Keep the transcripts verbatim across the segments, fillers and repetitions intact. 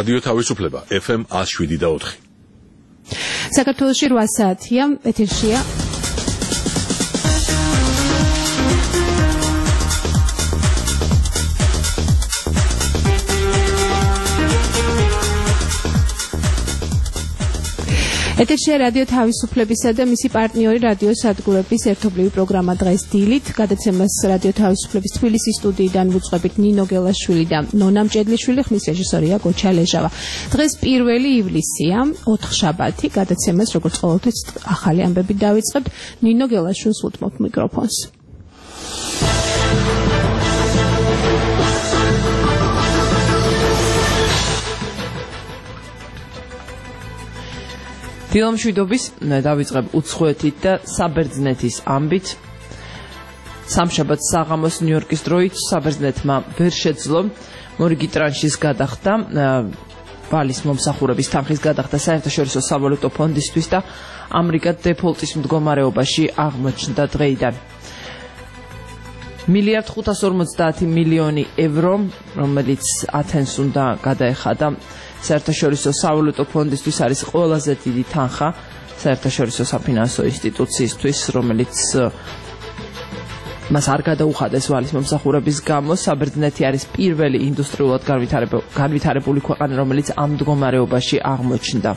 რადიო თავისუფლება F M one oh seven და four. საქართველოში რვა საათია, ეთერშია ეთერშია რადიო თავისუფლებისა და მისი პარტნიორი რადიო სადგურების ერთობლივი პროგრამა დღეს დილით. გადაცემას რადიო თავისუფლების თბილისის სტუდიიდან ვუძღვებით ნინო გელაშვილი და ნონა მჭედლიშვილი, ხმის რეჟისორია გოჩა ლეჟავა. დღეს პირველი ივლისია, ოთხშაბათი. გადაცემას როგორც ყოველთვის ახალი ამბებით დავიწყებთ. ნინო გელაშვილს უთმობთ მიკროფონს. დილამშვიდობის დავიწყებ უცხოეთით და საბერძნეთის ამბით. სამშაბათს საღამოს ნიუ-იორკის დროით საბერძნეთმა ვერ შეძლო მორიგი ტრანშის გადახდა, ვალის მომსახურების თანხის გადახდა საერთაშორისო სავალუტო ფონდისთვის და ამერიკა დეფოლტის მდგომარეობაში აღმოჩნდა დღეიდან. მილიარდ ხუთას ორმოცდაათი მილიონი ევრო, რომელიც ათენს უნდა გადაეხადა საერთაშორისო სავალუტო ფონდისთვის, არის ყველაზე დიდი თანხა საერთაშორისო საფინანსო ინსტიტუციისთვის, რომელიც მას არ გადაუხადეს ვალის მომსახურების გამო. საბერძნეთი არის პირველი ინდუსტრიულად განვითარებული ქვეყანა, რომელიც ამ მდგომარეობაში აღმოჩნდა.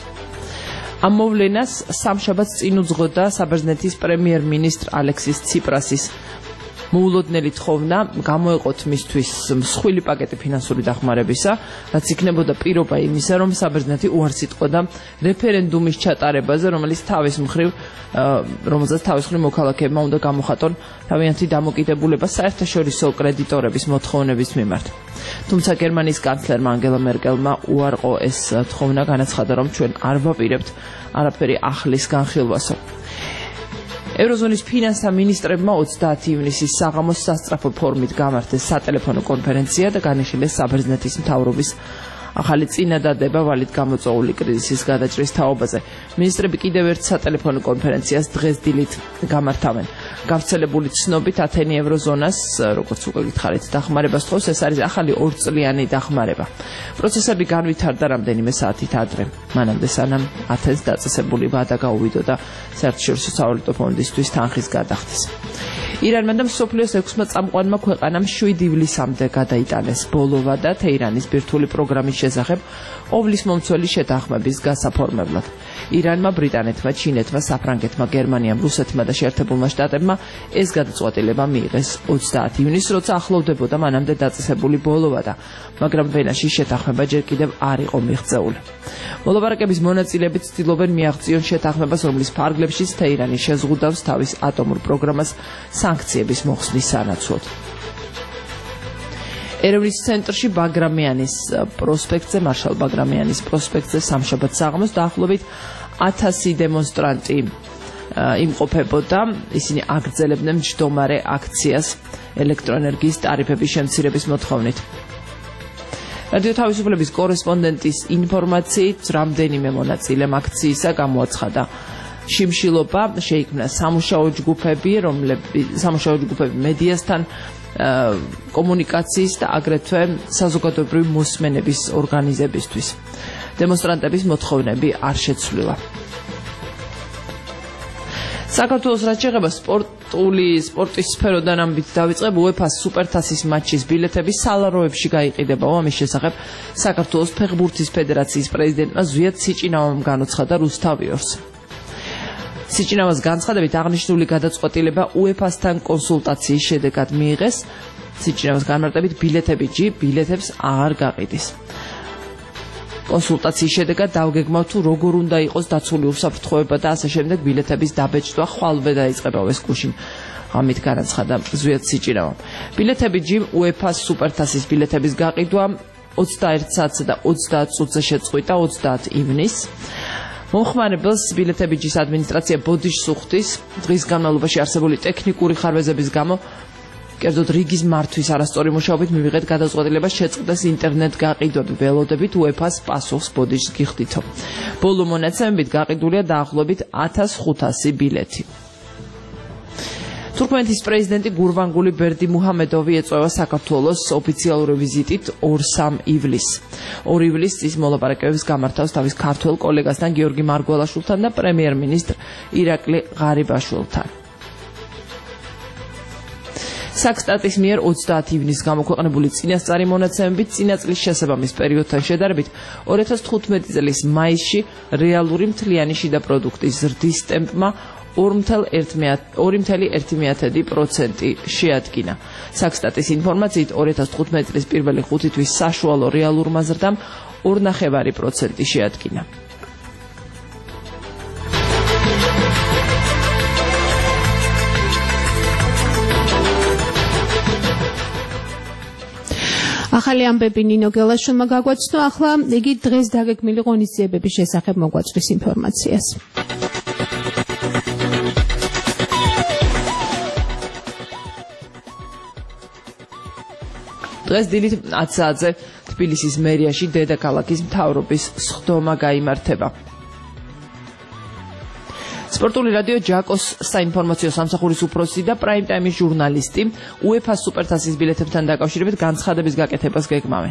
ამ მოვლენას სამშაბათს წინ უძღოდა საბერძნეთის პრემიერ-მინისტრ ალექსის ციპრასის მოულოდნელი თხოვნა გამოეყოთ მისთვის მსხვილი პაკეტი ფინანსური დახმარებისა, რაც იქნებოდა პირობა იმისა, რომ საბერძნეთი უარს იტყოდა რეფერენდუმის ჩატარებაზე, რომელიც თავის მხრივ რომელზეც თავის მხრივ მოქალაქეებმა უნდა გამოხატონ თავიანთი დამოკიდებულება საერთაშორისო კრედიტორების მოთხოვნების მიმართ. თუმცა გერმანიის კანცლერმა ანგელა მერკელმა უარყო ეს თხოვნა, განაცხადა, რომ ჩვენ არ ვაპირებთ არაფერი ახლის განხილვასო. ევროზონის ფინანსთა მინისტრებმა ოცდაათი ივნისის საღამოს სასწრაფო ფორმით გამართეს სატელეფონო კონფერენცია და განიხილეს საბერძნეთის მთავრობის ახალი წინადადება ვალით გამოწვეული კრიზისის გადაჭრის თაობაზე. მინისტრები კიდევ ერთ სატელეფონო კონფერენციას დღეს დილით გამართავენ. გავრცელებული ცნობით ათენი ევროზონას, როგორც უკვე გითხარით, დახმარებას თხოვს. ეს არის ახალი ორწლიანი დახმარება. პროცესები განვითარდა რამდენიმე საათით ადრე, მანამდე სანამ ათენს დაწესებული ვადა გაუვიდოდა საერთაშორისო სავალუტო ფონდისთვის თანხის გადახდის. ირანმა და მსოფლიოს ექვსმა წამყვანმა ქვეყანამ შვიდი ივლისამდე გადაიტანეს ბოლო ვადა თეირანის ბირთვული პროგრამის შესახებ ყოვლის მომცველი შეთანხმების გასაფორმებლად. ირანმა, ბრიტანეთმა, ჩინეთმა, საფრანგეთმა, გერმანიამ, რუსეთმა და შეერთებულმა შტატებმა ეს გადაწყვეტილება მიიღეს ოცდაათი ივნისს, როცა ახლოვდებოდა მანამდე დაწესებული ბოლო ვადა, მაგრამ ვენაში შეთანხმება ჯერ კიდევ არ იყო მიღწეული. მოლაპარაკების მონაწილეები ცდილობენ მიაღწიონ შეთანხმებას, რომლის ფარგლებშიც თეირანი შეზღუდავს თავის ატომურ პროგრამას სანქციების მოხსნის სანაცვლოდ. ერევნის ცენტრში ბაგრამიანის პროსპექტზე, მარშალ ბაგრამიანის პროსპექტზე სამშაბათს საღამოს დაახლოებით ათასი დემონსტრანტი იმყოფებოდა. ისინი აგრძელებდნენ მჯდომარე აქციას ელექტროენერგიის ტარიფების შემცირების მოთხოვნით. რადიო თავისუფლების კორესპონდენტის ინფორმაციით, რამდენიმე მონაწილემ აქციისა გამოაცხადა შიმშილობა, შეიქმნა სამუშაო ჯგუფები, რომლებიც სამუშაო ჯგუფები მედიასთან კომუნიკაციის და აგრეთვე საზოგადოებრივი მოსმენების ორგანიზებისთვის. დემონსტრანტების მოთხოვნები არ შეცვლილა. საქართველოს რაც შეეხება სპორტული სპორტის სფეროდან ამბით დავიწყებ, უეფა-ს სუპერთასის მატჩის ბილეთები სალაროებში გაიყიდება. ამის შესახებ საქართველოს ფეხბურთის ფედერაციის პრეზიდენტმა ზვიად სიჭინავამ განუცხადა რუსთავიორს. სიჭინავას განცხადებით აღნიშნული გადაწყვეტილება უეფა-სთან კონსულტაციის შედეგად მიიღეს. სიჭინავას განმარტებით ბილეთები ჯი ბილეთებს აღარ გაყიდის. კონსულტაციის შედეგად დავგეგმავთ თუ როგორ უნდა იყოს დაცული უსაფრთხოება და ასე შემდეგ ბილეთების დაბეჭდვა ხვალვე დაიწყება ეს გუშინ. ამით განაცხადა ზვიად სიჭინავამ. ბილეთები ჯი უეფა-ს სუპერთასის ბილეთების გაყიდვა ოცდაერთ საათსა და ოცდაათ წუთზე შეწყვიტა ოცდაათი ივნისს. მომხმარებელს ბილეთები ჯის ადმინისტრაცია ბოდიშს უხდის დღის განმავლობაში არსებული ტექნიკური ხარვეზების გამო, კერძოდ რიგის მართვის არასწორი მუშაობით მივიღეთ გადაწყვეტილება შეწყდეს ინტერნეტ გაყიდვები ველოდებით უეფა-ს პასუხს ბოდიშს გიხდითო. ბოლო მონაცემებით გაყიდულია დაახლოებით ათას ხუთასი ბილეთი. თურქმენეთის პრეზიდენტი გურბანგული ბერდი მუჰამედოვი ეწევა საქართველოს ოფიციალური ვიზიტით ორ სამ ივლისს. ორი ივლისს მოლაპარაკებებს გამართავს თავის ქართველ კოლეგასთან გიორგი მარგველაშვილთან და პრემიერ-მინისტრ ირაკლი ღარიბაშვილთან. საქსტატის მიერ ოცდაათი ივნისს გამოქვეყნებული წინასწარი მონაცემებით წინა წლის შესაბამის პერიოდთან შედარებით ორი ათას თხუთმეტი წლის მაისში რეალური მთლიანი შიდა პროდუქტის ზრდის ტემპმა ორი წამსული ერთი პროცენტი შეადგინა. საქსტატის ინფორმაციით ორი ათას თხუთმეტი წლის პირველი ხუთი თვის საშუალო რეალურმა ზრდამ ორი ნახევარი პროცენტი შეადგინა. ახალი ამბები ნინო გელაშვილმა გაგვაცნო, ახლა იგი დღეს დაგეგმილი ღონისძიებების შესახებ მოგვაწვდის ინფორმაციას. დღეს დილით ათი საათზე თბილისის მერიაში დედაქალაქის მთავრობის სხდომა გაიმართება. სპორტული რადიო ჯაკოს საინფორმაციო სამსახურის უფროსი და პრაიმ ტაიმის ჟურნალისტი უეფა-ს სუპერთასის ბილეთებთან დაკავშირებით განცხადების გაკეთებას გეგმავენ.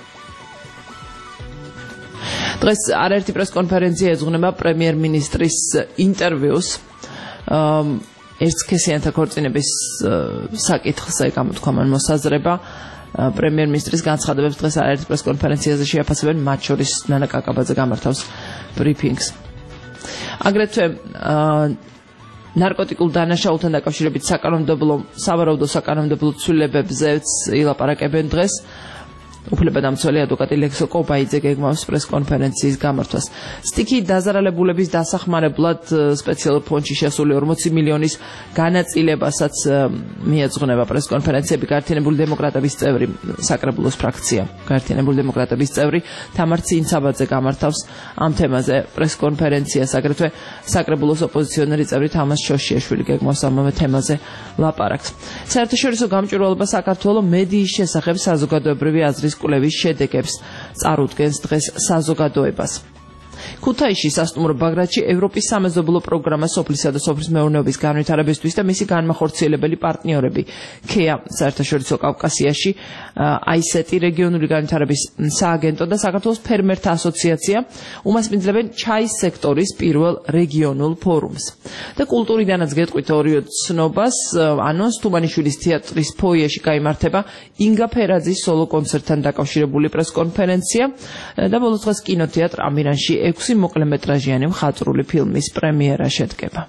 დღეს არაერთი პრესკონფერენცია ეძღვნება პრემიერ-მინისტრის ინტერვიუს ერთსქესიანთა ქორწინების საკითხზე გამოთქვამან მოსაზრება. პრემიერ-მინისტრის განცხადებებს დღეს არაერთ პრესკონფერენციაზე შეაფასებენ, მათ შორის ნანა კაკაბაძე გამართავს ბრიფინგს. აგრეთვე ნარკოტიკულ დანაშაულთან დაკავშირებით საკანონმდებლო სავარაუდო საკანონმდებლო ცვლილებებზეც ილაპარაკებენ დღეს. უფლებადამცველი ადვოკატი ლექსო კობაიძე გეგმავს პრესკონფერენციის გამართვას. სტიქი დაზარალებულების დასახმარებლად სპეციალურ ფონდში შესული ორმოცი მილიონის განაწილებასაც მიეძღვნება პრესკონფერენციები. გაერთიანებული დემოკრატების წევრი საკრებულოს ფრაქცია გაერთიანებული დემოკრატების წევრი თამარ ცინცაბაძე გამართავს ამ თემაზე პრესკონფერენციას. აგრეთვე საკრებულოს ოპოზიციონერი წევრი თამას შოშიაშვილი გეგმავს ამავე თემაზე ლაპარაკს. საერთაშორისო გამჭვირვალობა საქართველოს მედიის შესახებ საზოგადოებრივი აზრის კვლევის შედეგებს წარუდგენს დღეს საზოგადოებას. ქუთაისში სასტუმრო ბაგრატში ევროპის სამეზობლო პროგრამა სოფლისა და სოფლის მეურნეობის განვითარებისთვის და მისი განმახორციელებელი პარტნიორები ქეა საერთაშორისო კავკასიაში, აისეტი რეგიონული განვითარების სააგენტო და საქართველოს ფერმერთა ასოციაცია უმასპინძლებენ ჩაის სექტორის პირველ რეგიონულ ფორუმს. და კულტურიდანაც გეტყვით ორივე ცნობას, ანონს თუმანიშვილის თეატრის ფოიეში გაიმართება ინგა ფერაძის სოლო კონცერტთან დაკავშირებული პრესკონფერენცია და ბოლოს დღეს კინოთეატრ ამირანში ექვსი მოკლემეტრაჟიანი მხატვრული ფილმის პრემიერა შედგება.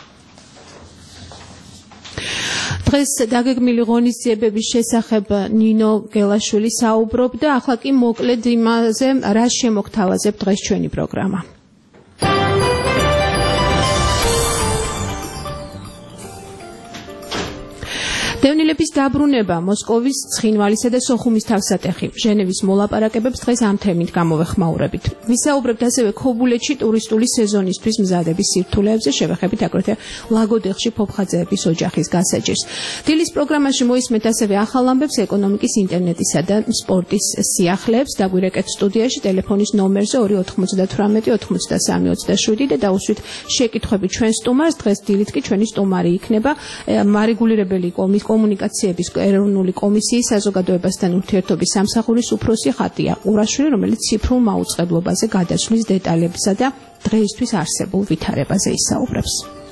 დღეს დაგეგმილი ღონისძიებების შესახებ ნინო გელაშვილი საუბრობდა, ახლა კი მოკლედ იმაზე, რა შემოგთავაზებ დღეს ჩვენი პროგრამა. დევნილების დაბრუნება, მოსკოვის, ცხინვალისა და სოხუმის თავსატეხი. ჟენევის მოლაპარაკებებს დღეს ამ თემით გამოვეხმაურებით. ვისაუბრებთ ასევე ქობულეთში ტურისტული სეზონისთვის მზადების სირთულეებზე, შევეხებით აგრეთვე ლაგოდეხში ფოფხაძეების ოჯახის გასაჭირს. დილის პროგრამაში მოისმენთ ასევე ახალ ამბებს ეკონომიკის, ინტერნეტისა და სპორტის სიახლეებს. დაგვირეკეთ სტუდიაში ტელეფონის ნომერზე ორი ოთხმოცდათვრამეტი ოთხმოცდასამი ოცდაშვიდი და დაუსვით შეკითხვები ჩვენ სტუმარს. დღეს დილით კი ჩვენი სტუმარი იქნება მარეგულირებელი კომის კომუნიკაციების ეროვნული კომისიის საზოგადოებასთან ურთიერთობის სამსახურის უფროსი ხატია ყურაშვილი, რომელიც ციფრულ მაუწყებლობაზე გადასვლის დეტალებსა და დღეისთვის არსებულ ვითარებაზე ისაუბრებს.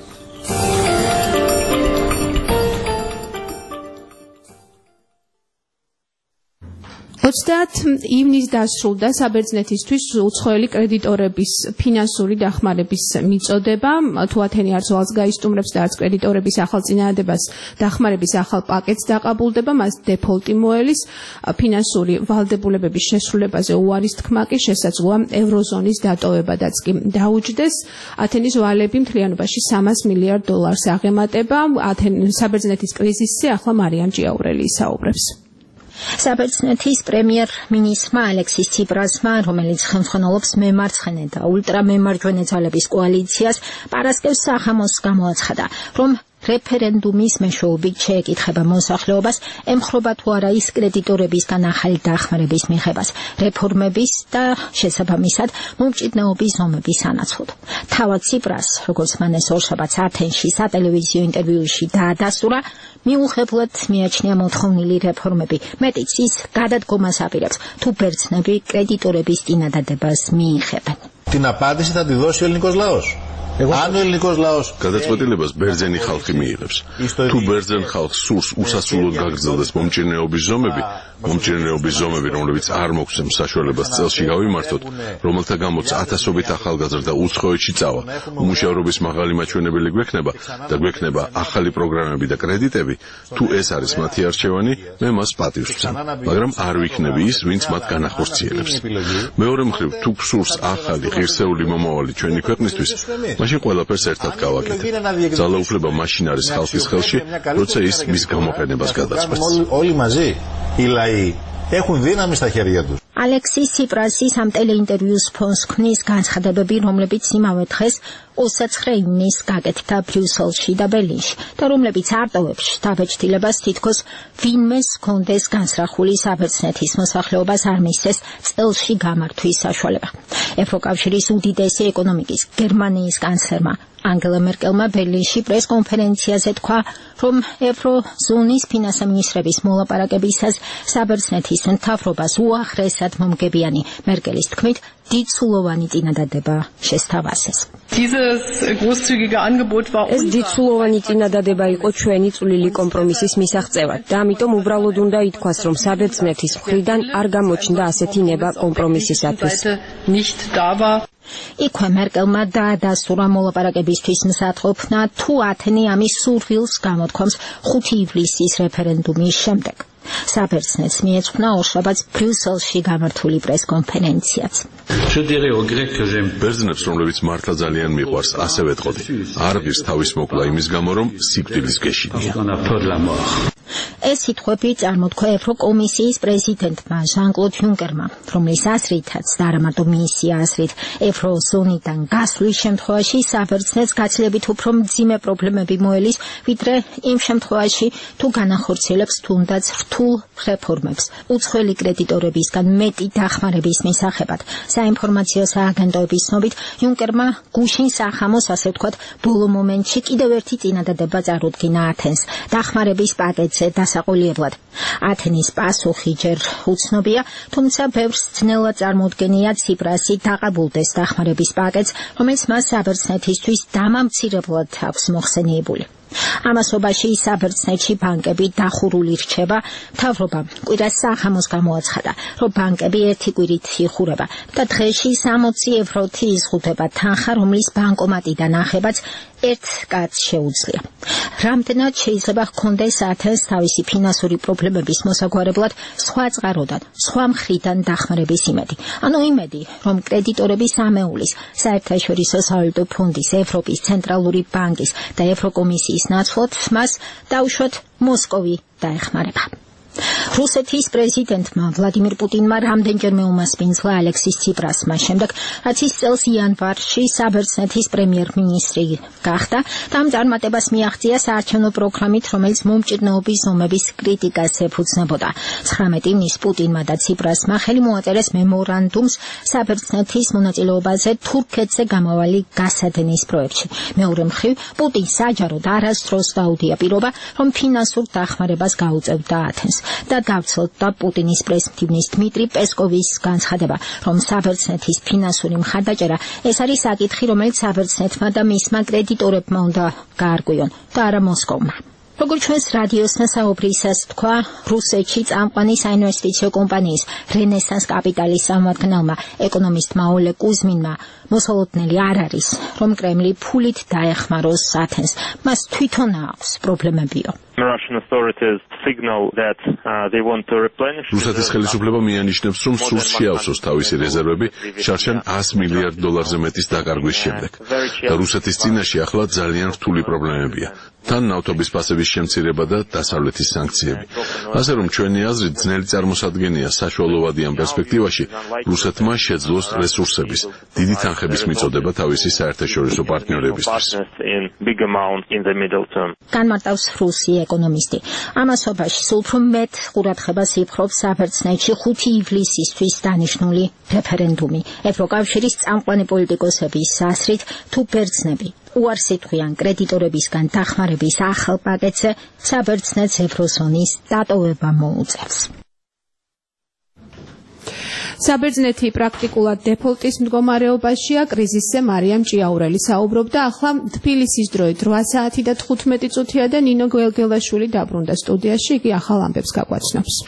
ოცდაათი ივნისს დასრულდა საბერძნეთისთვის უცხოელი კრედიტორების ფინანსური დახმარების მიწოდება. თუ ათენი არცვალს გაისტუმრებს და არც კრედიტორების ახალ წინააღმდეგობას დახმარების ახალ პაკეტს დაყაბულდება, მას დეფოლტი მოელის. ფინანსური ვალდებულებების შესრულებაზე უარის თქმა კი შესაძლოა ევროზონის დატოვებადაც კი დაუჯდეს. ათენის ვალები მთლიანობაში სამას მილიარდ დოლარს აღემატება. საბერძნეთის კრიზისზე ახლა მარიამ ჭიაურელი ისაუბრებს. საბერძნეთის პრემიერ-მინისტრმა ალექსის ციპრასმა, რომელიც ხელმძღვანელობს მემარცხენე და ულტრამემარჯვენე ძალების კოალიციას, პარასკევს სახამოს გამოაცხადა, რომ რეფერენდუმის მეშვეობით შეეკითხება მოსახლეობას, ემხრობა თუ არა ის კრედიტორებისგან ახალი დახმარების მიღებას, რეფორმების და შესაბამისად მომჭიდნეობის ზომების სანაცვლოდ. თავად ციპრას, როგორც მან ეს ორშაბათს ათენში სატელევიზიო ინტერვიუში დაადასტურა, მიუხედავად მიაჩნია მოთხოვნილი რეფორმები, მეტიც ის გადადგომას აპირებს, თუ ბერძნები კრედიტორების წინადადებას მიიღებენ. Την απάντηση θα τη δώσει ο ελληνικός λαός. Αν ο ελληνικός λαός გადაწყვეტილებას ბერძენი ხალხი მიიღებს. თუ ბერძენ ხალხს სურს უსასრულოდ გაგრძელდეს მომჭირნეობის ზომები, მომჭირნეობის ზომები, რომლებიც არ მოგცემ საშუალებას წელში გავიმართოთ, რომელთა გამოც ათასობით ახალგაზრდა უცხოეთში წავა, უმუშევრობის მაღალი მაჩვენებელი გვექნება და გვექნება ახალი პროგრამები და კრედიტები, თუ ეს არის მათი არჩევანი, მე მას პატივს ვცემ, მაგრამ არ ვიქნები ის, ვინც მათ განახორციელებს. მეორე მხრივ, თუ გსურს ახალი ღირსეული მომავალი ჩვენი ქვეყნისთვის, მაშინ ყველაფერს ერთად გავაკეთებ. ძალაუფლება მაშინ არის ხალხის ხელში, როცა ის მის გამოყენებას გადაწყვეტს. Όλοι μαζί οι λαοί έχουν δύναμη στα χέρια τους. ალექსის ციპრასის ამ ტელეინტერვიუს ფონს ქმნის განცხადებები, რომლებიც იმავე დღეს ოცდაცხრე ივნისს გაკეთდა ბრიუსელში და ბერლინში და რომლებიც არტოვებს შთაბეჭდილებას თითქოს ვინმეს ჰქონდეს განსრახული საბერძნეთის მოსახლეობას არ მისცეს წელში გამართვის საშუალება. ევროკავშირის უდიდესი ეკონომიკის გერმანიის კანცლერმა ანგელა მერკელმა ბერლინში პრესკონფერენციაზე თქვა, რომ ევროზონის ფინანსამინისტრების მოლაპარაკებისას საბერძნეთის მთავრობას უახლესად მომგებიანი მერკელის თქმით დიდსულოვანი წინადადება შესთავაზეს. ეს დიდსულოვანი წინადადება იყო ჩვენი წვლილი კომპრომისის მისაღწევად და ამიტომ უბრალოდ უნდა ითქვას, რომ საბერძნეთის მხრიდან არ გამოჩნდა ასეთი ნება კომპრომისისათვის. იქვე მერკელმა დაადასტურა მოლაპარაკებისთვის მსათხოფნა, თუ ათენი ამის სურვილს გამოთქვამს ხუთი ივლისის რეფერენდუმის შემდეგ. საბერძნეთს მიეძღვნა ორშაბათს ბრიუსელში გამართული პრესკონფერენციაც. ბერძნებს, რომლებიც მართლა ძალიან მიყვარს, ასე ვეტყოდი. არ ღირს თავის მოკლა იმის გამო, რომ სიკვდილის გეშინია. ეს სიტყვები წარმოთქვა ევროკომისიის პრეზიდენტმა ჟან-კლოდ იუნკერმა, რომლის აზრითაც და არა მარტო მისი აზრით, ევროზონიდან გასვლის შემთხვევაში საბერძნეთს გაცილებით უფრო მძიმე პრობლემები მოელის, ვიდრე იმ შემთხვევაში, თუ განახორციელებს თუნდაც რთულ რეფორმებს. უცხოელი კრედიტორებისგან მეტი დახმარების მისაღებად, საინფორმაციო სააგენტოების ცნობით, იუნკერმა გუშინ სახამოს, ასე ვთქვათ, ბოლო მომენტში კიდევ ერთი წინადადება წარუდგინა ათენს, დახმარების პაკეტზე დასაყოლებლად. ათენის პასუხი ჯერ უცნობია, თუმცა ბევრს ძნელად წარმოუდგენია ციპრასი დაყაბულდეს დახმარების პაკეტს, რომელიც მას საბერძნეთისთვის დამამცირებლად აქვს მოხსენიებული. ამასობაში საბერძნეთში ბანკები დახურული რჩება, მთავრობამ კვირას სახამოს გამოაცხადა, რომ ბანკები ერთი კვირით იხურება და დღეში სამოცი ევროთი იზღუდება თანხა, რომლის ბანკომატიდან ახებაც ერთ კაცს შეუძლია. რამდენად შეიძლება ჰქონდეს ათენს თავისი ფინანსური პრობლემების მოსაგვარებლად სხვა წყაროდან, სხვა მხრიდან დახმარების იმედი. ანუ იმედი, რომ კრედიტორების ამეულის, საერთაშორისო სავალუტო ფონდის, ევროპის ცენტრალური ბანკის და ევროკომისიის ნაცვლად მას დაუშვათ მოსკოვი დაეხმარება. რუსეთის პრეზიდენტმა ვლადიმირ პუტინმა რამდენჯერმე უმასპინძლა ალექსის ციპრასმა შემდეგ, რაც ის წელს იანვარში საბერძნეთის პრემიერ-მინისტრი გახდა და ამ წარმატებას მიაღწია საარჩევნო პროგრამით, რომელიც მომჭირნეობის ზომების კრიტიკას ეფუძნებოდა. ცხრამეტი ივნისს პუტინმა და ციპრასმა ხელი მოაწერეს მემორანდუმს საბერძნეთის მონაწილეობაზე თურქეთზე გამავალი გასადენის პროექტში. მეორე მხრივ, პუტინს საჯაროდ არასდროს დაუდია პირობა, რომ ფინანსურ დახმარებას გაუწევდა ათენს. და დავცლდა პუტინის პრესმდივნის დმიტრი პესკოვის განცხადება, რომ საბერძნეთის ფინანსური მხარდაჭერა ეს არის საკითხი, რომელიც საბერძნეთმა და მისმა კრედიტორებმა უნდა გაარკვიონ და არა მოსკოვმა. როგორც ჩვენს რადიოს საუბრისას თქვა, რუსეთში წამყვანი საინვესტიციო კომპანიის რენესანს კაპიტალის წარმომადგენელმა ეკონომისტმა ოლე კუზმინმა მოსალოდნელი არ არის, რომ კრემლი ფულით დაეხმაროს ათენს. მას თვითონ აქვს პრობლემებიო. რუსეთის ხელისუფლება მიანიშნებს, რომ სურს შეავსოს თავისი რეზერვები შარშან ას მილიარდ დოლარზე მეტის დაკარგვის შემდეგ. და რუსეთის წინაშე ახლა ძალიან რთული პრობლემებია. თან ნავთობის ფასების შემცირება და დასავლეთის სანქციები. ასე რომ ჩვენი აზრით ძნელი წარმოსადგენია საშუალოვადი ამ პერსპექტივაში რუსეთმა შეძლოს რესურსების დიდი თანხების მიწოდება თავისი საერთაშორისო პარტნიორებისთვის. განმარტავს რუსი ეკონომისტი. ამასობაში სულ უფრო მეტ ყურადღებას იპყრობს საბერძნეთში ხუთი ივლისისთვის დანიშნული რეფერენდუმი. ევროკავშირის წამყვანი პოლიტიკოსების აზრით, თუ ბერძნები უარს იტყვიან კრედიტორებისგან დახმარების ახალ პაკეტზე, საბერძნეთს ევროზონის დატოვება მოუწევს. საბერძნეთი პრაქტიკულად დეფოლტის მდგომარეობაშია. კრიზისზე მარიამ ჭიაურელი საუბრობდა. ახლა თბილისის დროით რვა საათი და თხუთმეტი წუთია და ნინო გველგელაშვილი დაბრუნდა სტუდიაში. იგი ახალ ამბებს გაგვაცნობს.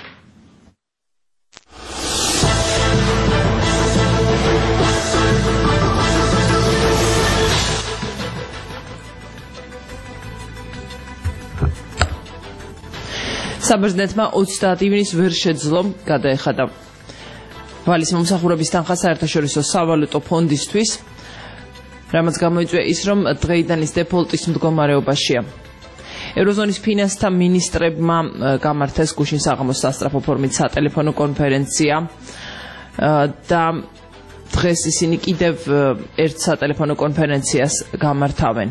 საბერძნეთმა ოცდაათი ივნისს ვერ შეძლო გადაეხადა ვალის მომსახურების თანხა საერთაშორისო სავალუტო ფონდისთვის, რამაც გამოიწვია ის, რომ დღეიდან ის დეფოლტის მდგომარეობაშია. ევროზონის ფინანსთა მინისტრებმა გამართეს გუშინ საღამოს სასწრაფო ფორმით სატელეფონო კონფერენცია და დღეს ისინი კიდევ ერთ სატელეფონო კონფერენციას გამართავენ.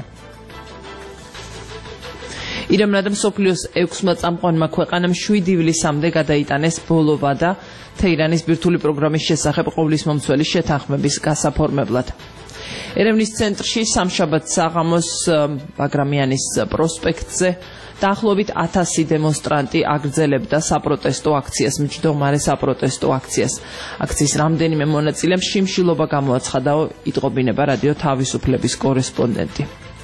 ირანმა და მსოფლიოს ექვსმა წამყვანმა ქვეყანამ შვიდი ივლისამდე გადაიტანეს ბოლო ვადა თეირანის ბირთვული პროგრამის შესახებ ყოვლისმომცველი შეთანხმების გასაფორმებლად. ერევნის ცენტრში სამშაბათ საღამოს ბაგრამიანის პროსპექტზე დაახლოებით ათასი დემონსტრანტი აგრძელებდა საპროტესტო აქციას, მჯდომარე საპროტესტო აქციას. აქციის რამდენიმე მონაწილემ შიმშილობა გამოაცხადა, იტყობინება რადიო თავისუფლების კორესპონდენტი.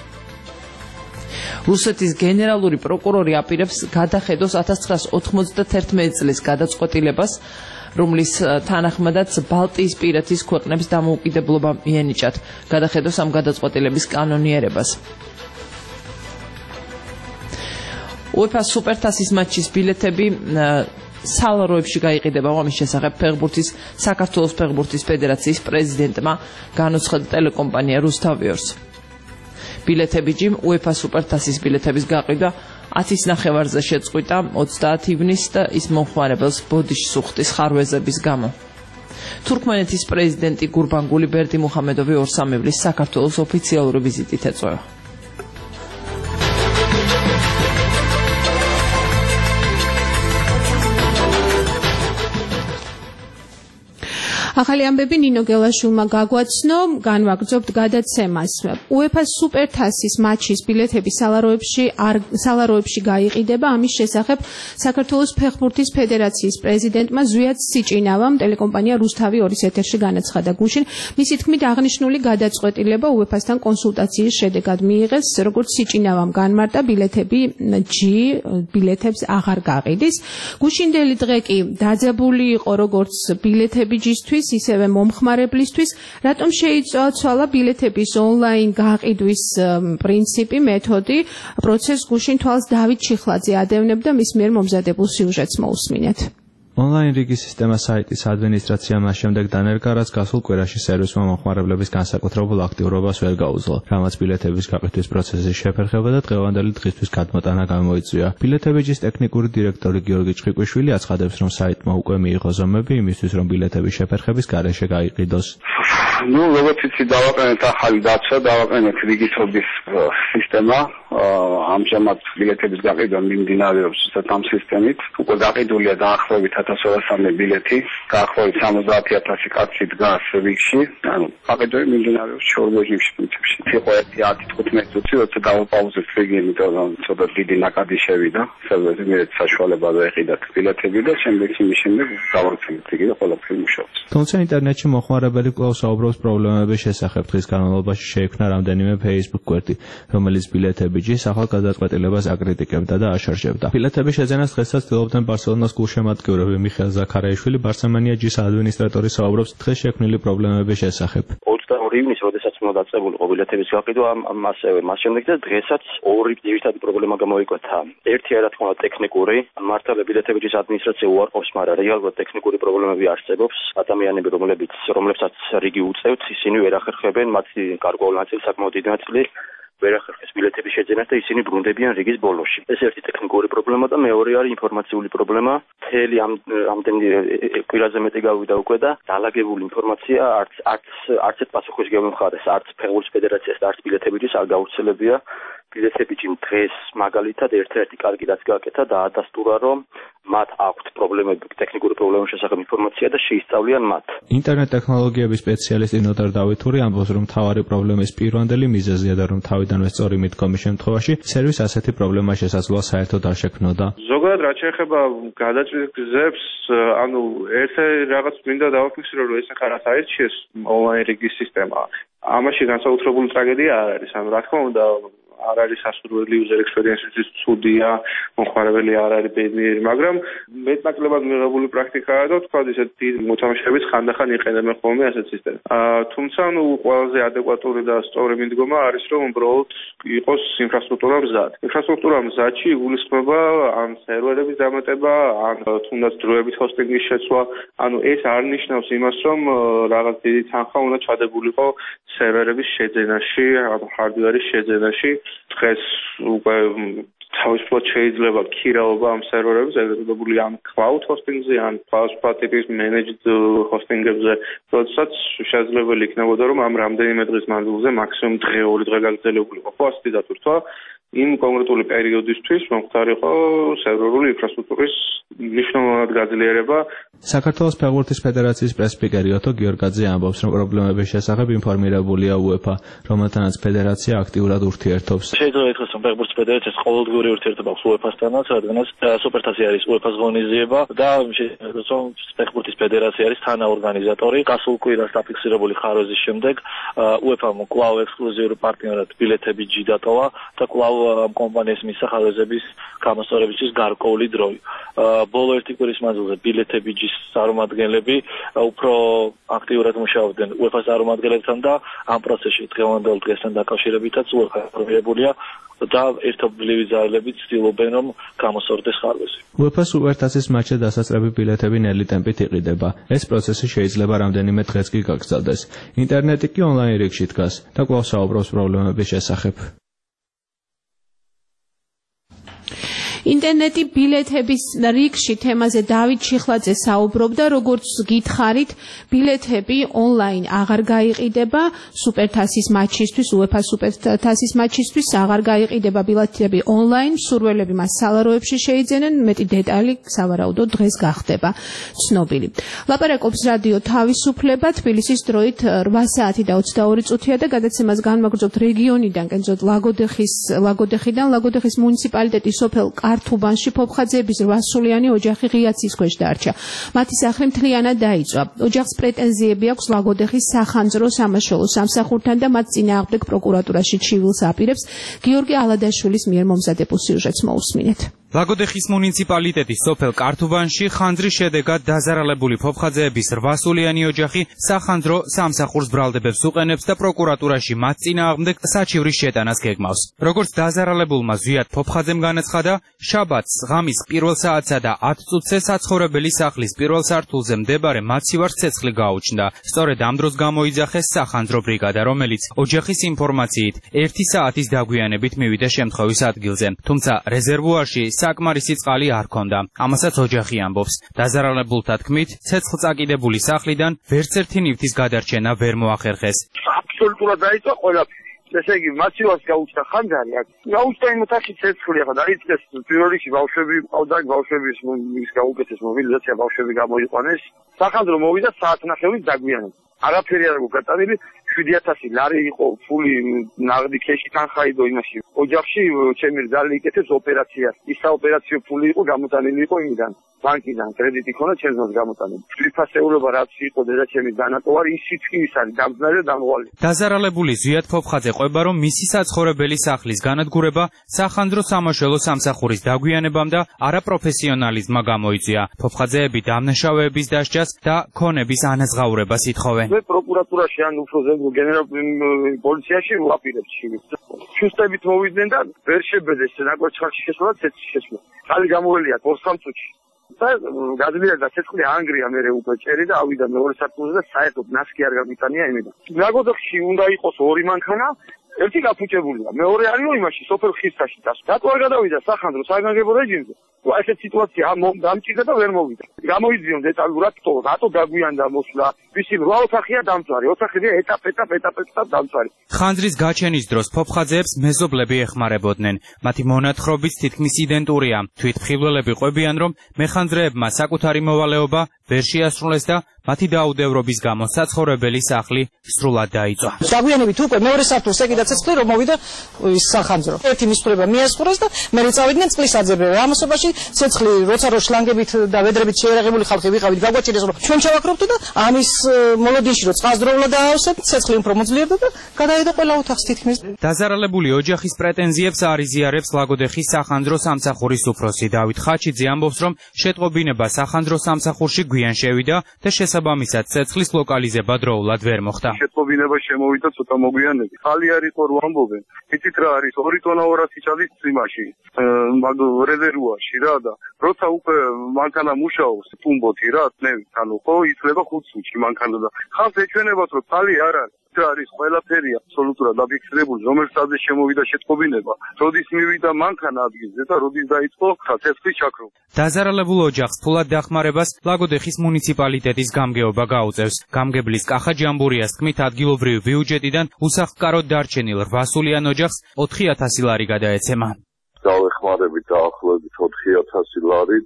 რუსეთის გენერალური პროკურორი აპირებს გადახედოს ათას ცხრაას ოთხმოცდაათი წლის გადაწყვეტილებას, რომლის თანახმადაც ბალტიისპირეთის ქვეყნებს დამოუკიდებლობა მიენიჭათ. გადახედოს ამ გადაწყვეტილების კანონიერებას. უეფა სუპერთასის მატჩის ბილეთები სალაროებში გაიყიდება. ამის შესახებ ფეხბურთის საქართველოს ფეხბურთის ფედერაციის პრეზიდენტმა განუცხადა ტელეკომპანია რუსთავიორს. ბილეთები ჯიმ უეფა სუპერთასის ბილეთების გაყიდვა ათის ნახევარზე შეწყვიტა ოცდაათი ივნისს და ის მომხმარებელს ბოდიში სუხტის ხარვეზების გამო. თურქმენეთის პრეზიდენტი გურბანგული ბერდიმუხამედოვი ორ-სამ ივლისს საქართველოს ოფიციალური ვიზიტით ეწვევა. ახალი ამბები ნინო გელაშვილმა გაგვაცნო. განვაგრძობთ გადაცემას. უეფა სუპერთასის მატჩის ბილეთები სალაროებში არ სალაროებში გაიყიდება. ამის შესახებ საქართველოს ფეხბურთის ფედერაციის პრეზიდენტმა ზვიად სიჭინავამ ტელეკომპანია რუსთავი ორის ეთერში განაცხადა გუშინ. მისი თქმით, აღნიშნული გადაწყვეტილება უეფასთან კონსულტაციის შედეგად მიიღეს. როგორც სიჭინავამ განმარტა, ბილეთები ჯი ბილეთებს აღარ გაყიდის. გუშინდელი დღე კი დაძაბული იყო როგორც ბილეთები ჯისთვის, ისევე მომხმარებლისთვის. რატომ შეიცვალა ბილეთების ონლაინ გაყიდვის პრინციპი, მეთოდი? პროცესს გუშინ თვალს დავით ჩიხლაძე ადევნებდა, მის მიერ მომზადებულ სიუჟეტს მოусმინეთ. ონლაინ რიგის სისტემა საიტის ადმინისტრაცია მას შემდეგ დანერგა, რაც გასულ კვირაში სერვისმა მომხმარებლების განსაკუთრებულ აქტიურობას ვერ გაუძლო, რამაც ბილეთების გაყიდვის პროცესის შეფერხება და დღევანდელი დღისთვის გადმოტანა გამოიწვია. ბილეთებიჯის ტექნიკური დირექტორი გიორგი ჭყიყვიშვილი აცხადებს, რომ საიტმა უკვე მიიღო ზომები იმისთვის, რომ ბილეთების შეფერხების გარეშე გაიყიდოს. ნუ როგორც იცი, დავაყენეთ ახალი დაცვა, დავაყენეთ რეგისტრობის სისტემა. ამჟამად ბილეთების გაყიდვა მიმდინარეობს ამ სისტემით. უკვე გაყიდულია დაახლოებით ათას ორასამდე ბილეთი, დაახლოებით სამოცდაათი ათასი კაცი დგას რიგში. ანუ გაყიდვები მიმდინარეობს შორ რეჟიმში პრინციპში. იყო ერთი ათი თხუთმეტი წუთი, როცა დავაპაუზეთ რიგი, იმიტომ რომ ცოტა დიდი ნაკადი შევიდა. სერვერზე მერე საშუალება დაეყიდათ ბილეთები და შემდეგ იმის შემდეგ გავაცემთ რიგი და ყველაფერი მუშაობს. თუმცა ინტერნეტში მოხმარებელი კვლავ საუბრობს პრობლემების შესახებ. დღის განმავლობაში შეიქმნა რამდენიმე Facebook გვერდი, რომელიც ბილეთებიჯის ახალ გადაწყვეტილებას აკრიტიკებდა და აშარჯებდა. ბილეთების შეძენას დღესაც ცდილობდნენ ბარსელონას გულშემატკივრები მიხეილ ზაქარაიშვილი, ბარსამანია ჯის ადმინისტრატორი საუბრობს დღეს შექმნილი პრობლემების შესახებ. ოცდაორი ივნისი, როდესაც უნდა დაწყებულიყო ბილეთების გაყიდვა, ასევე მას შემდეგ და დღესაც ორი ძირითადი პრობლემა გამოიკვეთა. ერთი რა თქმა უნდა ტექნიკური, მართალია ბილეთების ადმინისტრაცია უარყოფს, მაგრამ რეალურად ტექნიკური პრობლემები არსებობს. ადამიანები, რომლებიც რომლებსაც რიგი უწევთ, ისინი ვერ ახერხებენ მათი გარკვეული ნაწილი, საკმაოდ დიდი ნაწილი ვერ ახერხებს ბილეთების შეძენას და ისინი ბრუნდებიან რიგის ბოლოში. ეს ერთი ტექნიკური პრობლემა და მეორე არის ინფორმაციული პრობლემა. მთელი ამ ამდენი კვირაზე მეტი გავიდა უკვე და დალაგებული ინფორმაცია არც არც არც ერთ პასუხისმგებელი მხარეს, არც ფეხბურთის ფედერაციას და არც ბილეთებიჯის არ გავრცელებია. ბილეთებიჯი დღეს მაგალითად ერთ-ერთი კარგი რაც გააკეთა დაადასტურა, რომ მათ აქვთ პრობლემები, ტექნიკური პრობლემების შესახებ ინფორმაცია და შეისწავლიან მათ. ინტერნეტ ტექნოლოგიების სპეციალისტი ნოტარ დავითური ამბობს, რომ მთავარი პრობლემის პირვანდელი მიზეზია და რომ თავიდანვე სწორი მიდგომის შემთხვევაში სერვის ასეთი პრობლემა შესაძლოა საერთოდ არ შექმნოდა. ზოგადად რაც შეეხება გადაჭრის გზებს, ანუ ერთ რაღაც მინდა დავაფიქსირო, რომ ეს ახლა რაც აირჩიეს ონლაინ რიგის სისტემა. ამაში განსაკუთრებული ტრაგედია არ არის, ანუ რა თქმა უნდა არ არის სასურველი user experience-ის ცუდია, მომხმარებელი არ არის ბედნიერი, მაგრამ მეტნაკლებად მიღებული პრაქტიკაა და თქვა ისეთ დიდ მოთამაშეებს ხანდახან იყენებენ ხოლმე ასეთ სისტემას. თუმცა ნუ ყველაზე ადეკვატური და სწორი მიდგომა არის, რომ უბრალოდ იყოს ინფრასტრუქტურა მზად. ინფრასტრუქტურა მზადში იგულისხმება ან სერვერების დამატება, ან თუნდაც დროებით ჰოსტინგის შეცვლა. ანუ ეს არ ნიშნავს იმას, რომ რაღაც დიდი თანხა უნდა ჩადებულიყო სერვერების შეძენაში, ანუ hardware-ის შეძენაში. დღეს უკვე თავისუფლად შეიძლება ქირაობა ამ სერვერებზე, ეგრეთებული ამ cloud hosting-ზე, ან სხვა ტიპის managed hosting-ებზე, როდესაც შესაძლებელი იქნებოდა, რომ ამ რამდენიმე დღის მანძილზე მაქსიმუმ დღე ორი დღე გაგრძელებულიყო. ხო, ასეთი დატვირთვა იმ კონკრეტული პერიოდისთვის მომხდარიყო სერვერული ინფრასტრუქტურის მნიშვნელოვნად გაძლიერება. საქართველოს ფეხბურთის ფედერაციის პრესსპიკერი ოტო გიორგაძე ამბობს, რომ პრობლემების შესახებ ინფორმირებულია უეფა, რომელთანაც ფედერაცია აქტიურად ურთიერთობს. შეიძლება ითქვას, რომ ფეხბურთის ფედერაციას ყოველდღიური ურთიერთობა აქვს უეფასთანაც, რადგანაც სუპერთასი არის უეფას ღონისძიება და შეიძლება ფეხბურთის ფედერაცია არის თანაორგანიზატორი. გასულ კვირას დაფიქსირებული ხარვეზის შემდეგ უეფამ კვლავ ექსკლუზიური პარტნიორად ბილეთებიჯი დატოვა და კვლავ ამ კომპანიის მისახალვეზების გამოსწორებისთვის გარკვეული დროი. ბოლო ერთი კვირის მანძილზე ბილეთებიჯის წარმომადგენლები უფრო აქტიურად მუშაობდნენ უეფას წარმომადგენლებთან და ამ პროცესში დღევანდელ დღესთან დაკავშირებითაც უეფა ინფორმირებულია და ერთობლივი ძალებით ცდილობენ, რომ გამოსწორდეს ხარვეზი. უეფას სუპერთასის მატჩზე დასაწყები ბილეთები ნელი ტემპით იყიდება. ეს პროცესი შეიძლება რამდენიმე დღეც კი გაგრძელდეს. ინტერნეტი კი ონლაინ რიგში დგას და კვლავ საუბრობს პრობლემების შესახებ. ინტერნეტი ბილეთების რიგში თემაზე დავით ჩიხლაძე საუბრობდა, როგორც გითხარით, ბილეთები ონლაინ აღარ გაიყიდება სუპერთასის მატჩისთვის, უეფას სუპერთასის მატჩისთვის აღარ გაიყიდება ბილეთები ონლაინ, მსურველები მას სალაროებში შეიძენენ, მეტი დეტალი სავარაუდოდ დღეს გახდება ცნობილი. ლაპარაკობს რადიო თავისუფლება, თბილისის დროით რვა საათი და ოცდაორი წუთია და გადაცემას განმაგრძობთ რეგიონიდან, კერძოდ ლაგოდეხის ლაგოდეხიდან, ლაგოდეხის მუნიციპალიტეტის სოფელ ქართუბანში ფოფხაძეების რვასულიანი ოჯახი ღიაცის ქვეშ დარჩა. მათი სახლი მთლიანად დაიწვა. ოჯახს პრეტენზიები აქვს ლაგოდეხის სახანძრო სამაშველო სამსახურთან და მათ წინააღმდეგ პროკურატურაში ჩივილს აპირებს. გიორგი ალადაშვილის მიერ მომზადებულ სიუჟეტს მოусმინეთ. ლაგოდეხის მუნიციპალიტეტის სოფელ ქართუბანში ხანძრის შედეგად დაზარალებული ფოფხაძეების რვასულიანი ოჯახი სახანძრო სამსახურს ბრალდებებს უყენებს და პროკურატურაში მათ წინააღმდეგ საჩივრის შეტანას გეგმავს. როგორც დაზარალებულმა ზვიად ფოფხაძემ განაცხადა, შაბათს ღამის პირველ საათსა და ათ წუთზე საცხოვრებელი სახლის პირველ სართულზე მდებარე მაცივარს ცეცხლი გაუჩნდა. სწორედ ამ დროს გამოიძახეს სახანძრო ბრიგადა, რომელიც ოჯახის ინფორმაციით ერთი საათის დაგვიანებით მივიდა შემთხვევის ადგილზე. თუმცა რეზერვუარში საკმარისი წყალი არ ჰქონდა. ამასაც ოჯახი ამბობს. დაზარალებულთა თქმით, ცეცხლ წაკიდებული სახლიდან ვერც ერთი ნივთის გადარჩენა ვერ მოახერხეს. აბსოლუტურად დაიწყო ყველაფერი. ესე იგი, მაცივარს გაუჩნდა ხანძარი, გაუჩნდა იმ ოთახში ცეცხლი, ახლა დაიწყეს პირველ რიგში ბავშვები ყავდა, ბავშვების ის გაუკეთეს მობილიზაცია, ბავშვები გამოიყვანეს. სახანძრო მოვიდა საათნახევრის დაგვიანებით. არაფერი არ გაგატანილი, შვიდი ათასი ლარი იყო ფული ნაღდი ქეში თანხაიდო იმაში. ოჯახში ჩემი ძალი იკეთებს ოპერაციას. ის საოპერაციო ფული იყო გამოტანილი იყო იმიდან, ბანკიდან, კრედიტი ქონდა ჩემს გამოტანილი. ფასეულობა რაც იყო დედაჩემის დანატოვარი, ისიც კი ის არის დამძნარი და დამღვალი. დაზარალებული ზვიად ფოფხაძე ყვება, რომ მისი საცხოვრებელი სახლის განადგურება სახანძრო სამაშველო სამსახურის დაგვიანებამ და არაპროფესიონალიზმმა გამოიწვია. ფოფხაძეები დამნაშავეების დასჯას და ქონების ანაზღაურებას ითხოვენ. მე პროკურატურაში ან უფრო ზედ გენერალ პოლიციაში ვაპირებთ შიგნით. შუსტებით მოვიდნენ და ვერ შებედეს ნაკვერცხალში შესვლა, ცეცხლში შესვლა. ხალი გამოველია ორ-სამ წუთში. და გადმიდა და ცეცხლი ანგრია მე უკვე ჭერი და ავიდა მეორე სართულზე და საერთოდ ნასკი არ გამიტანია იმედად. ნაგოდახში უნდა იყოს ორი მანქანა, ერთი გაფუჭებულია, მეორე არისო იმაში სოფელ ხისკაში და რატო არ გადავიდა სახანძრო საგანგებო რეჟიმზე? თუ ესეთ სიტუაცია გამჭირდა და ვერ მოვიდა. გამოიძიონ დეტალურად თო რატო გაგვიანდა მოსვლა, ვისი რვა ოთახია დამწვარი, ოთახია ეტაპ-ეტაპ ეტაპ-ეტაპ დამწვარი. ხანძრის გაჩენის დროს ფოფხაძეებს მეზობლები ეხმარებოდნენ. მათი მონათხრობით თითქმის იდენტურია. თვითმხილველები ყვებიან, რომ მეხანძრეებმა საკუთარი მოვალეობა ვერ შეასრულეს და მათი დაუდევრობის გამო საცხოვრებელი სახლი სრულად დაიწვა. დაგვიანებით უკვე მეორე სართულს ეკიდა ცეცხლი, რომ მოვიდა სახანძრო. ერთი მისწრება მიასხურეს და მე წავიდნენ წყლის აძებრება. ამასობაში ცეცხლი როცა რო შლანგებით და ვედრებით შეერაღებული ხალხი ვიყავით, გაგვაჭირეს რომ ჩვენ ჩავაქრობთ და ამის მოლოდინში რო წყალსდროულად დაავსებთ, ცეცხლი უფრო მოძლიერდა და გადაედა ყველა ოთახს თითქმის. დაზარალებული ოჯახის პრეტენზიებს არ იზიარებს ლაგოდეხის სახანძრო სამსახურის უფროსი დავით ხაჩიძე ამბობს, რომ შეტყობინება სახანძრო სამსახურში გვიან შევიდა და შესაბამისად ცეცხლის ლოკალიზება დროულად ვერ მოხდა. შეტყობინება შემოვიდა ცოტა მოგვიანებით. ხალი არ იყო რო ამბობენ. იცით რა არის ორი ტონა ორასი ჭალის წვიმაში, მაგ რეზერვუარში რა და როცა უკვე მანქანა მუშაობს ტუმბოთი რა, წნევით, ანუ ხო იცლება ხუთ წუთში მანქანა და ხალხს ეჩვენებათ რომ ხალი არ არის. რა არის ყველაფერი აბსოლუტურად დაფიქსირებული, რომელსაც შემოვიდა შეტყობინება, როდის მივიდა მანქანა ადგილზე და როდის დაიწყო ცეცხლის ჩაქრობა. დაზარალებულ ოჯახს ფულად დახმარებას ლაგოდეხის მუნიციპალიტეტის გამგეობა გაუწევს. გამგებლის კახა ჯამბურიას თქმით, ადგილობრივი ბიუჯეტიდან უსახლკაროდ დარჩენილ რვასულიან ოჯახს ოთხი ათასი ლარი გადაეცემა. დავეხმარებით დაახლოებით ოთხი ათასი ლარით,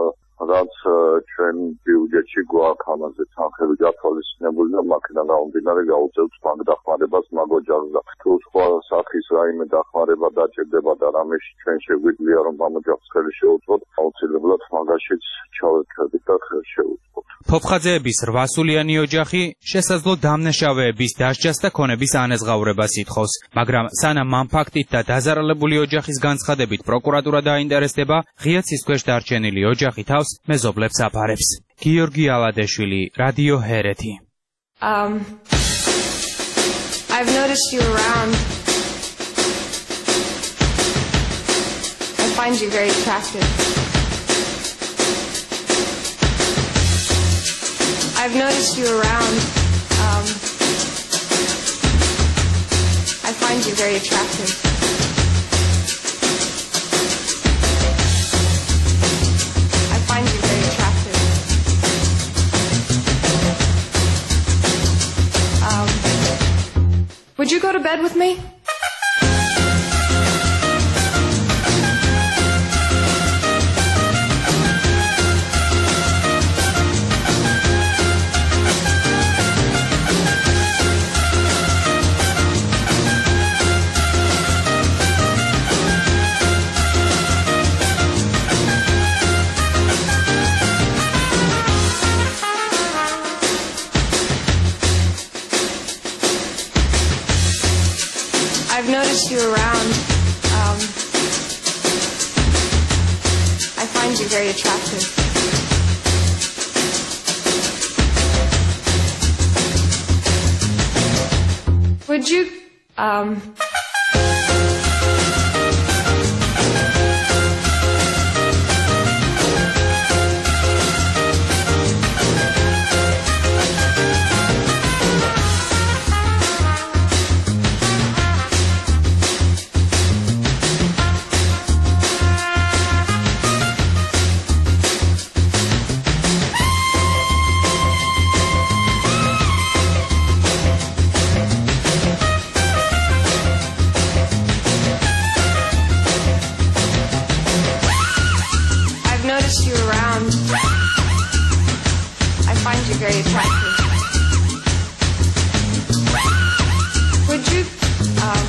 რაც ჩვენ ბიუჯეტში გვაქვს ამაზე თანხები გათვალისწინებული და მაქედან გამომდინარე გაუწევთ მაგ დახმარებას მაგ ოჯახს და თუ სხვა სახის რაიმე დახმარება დაჭირდება და რამეში ჩვენ შეგვიძლია რომ ამ ოჯახს ხელი შეუწყოთ, აუცილებლად მაგაშიც ჩავერთვებით და ხელი შევუწყოთ. ფოფხაძეების რვასულიანი ოჯახი შესაძლო დამნაშავეების დასჯას და ქონების ანაზღაურებას ითხოვს, მაგრამ სანამ ამ ფაქტით და დაზარალებული ოჯახის განცხადებით პროკურატურა დაინტერესდება, ღია ცის ქვეშ დარჩენილი ოჯახი თავს მეზობლებს აფარებს. გიორგი ალადეშვილი, რადიო ჰერეთი. Um, I've noticed you around. I find you very attractive. I've noticed you around. Um, I find you very attractive. I find you very attractive. Um, would you go to bed with me? I've noticed you around. Um, I find you very attractive. Would you, um... you around. I find you very attractive. Would you, um...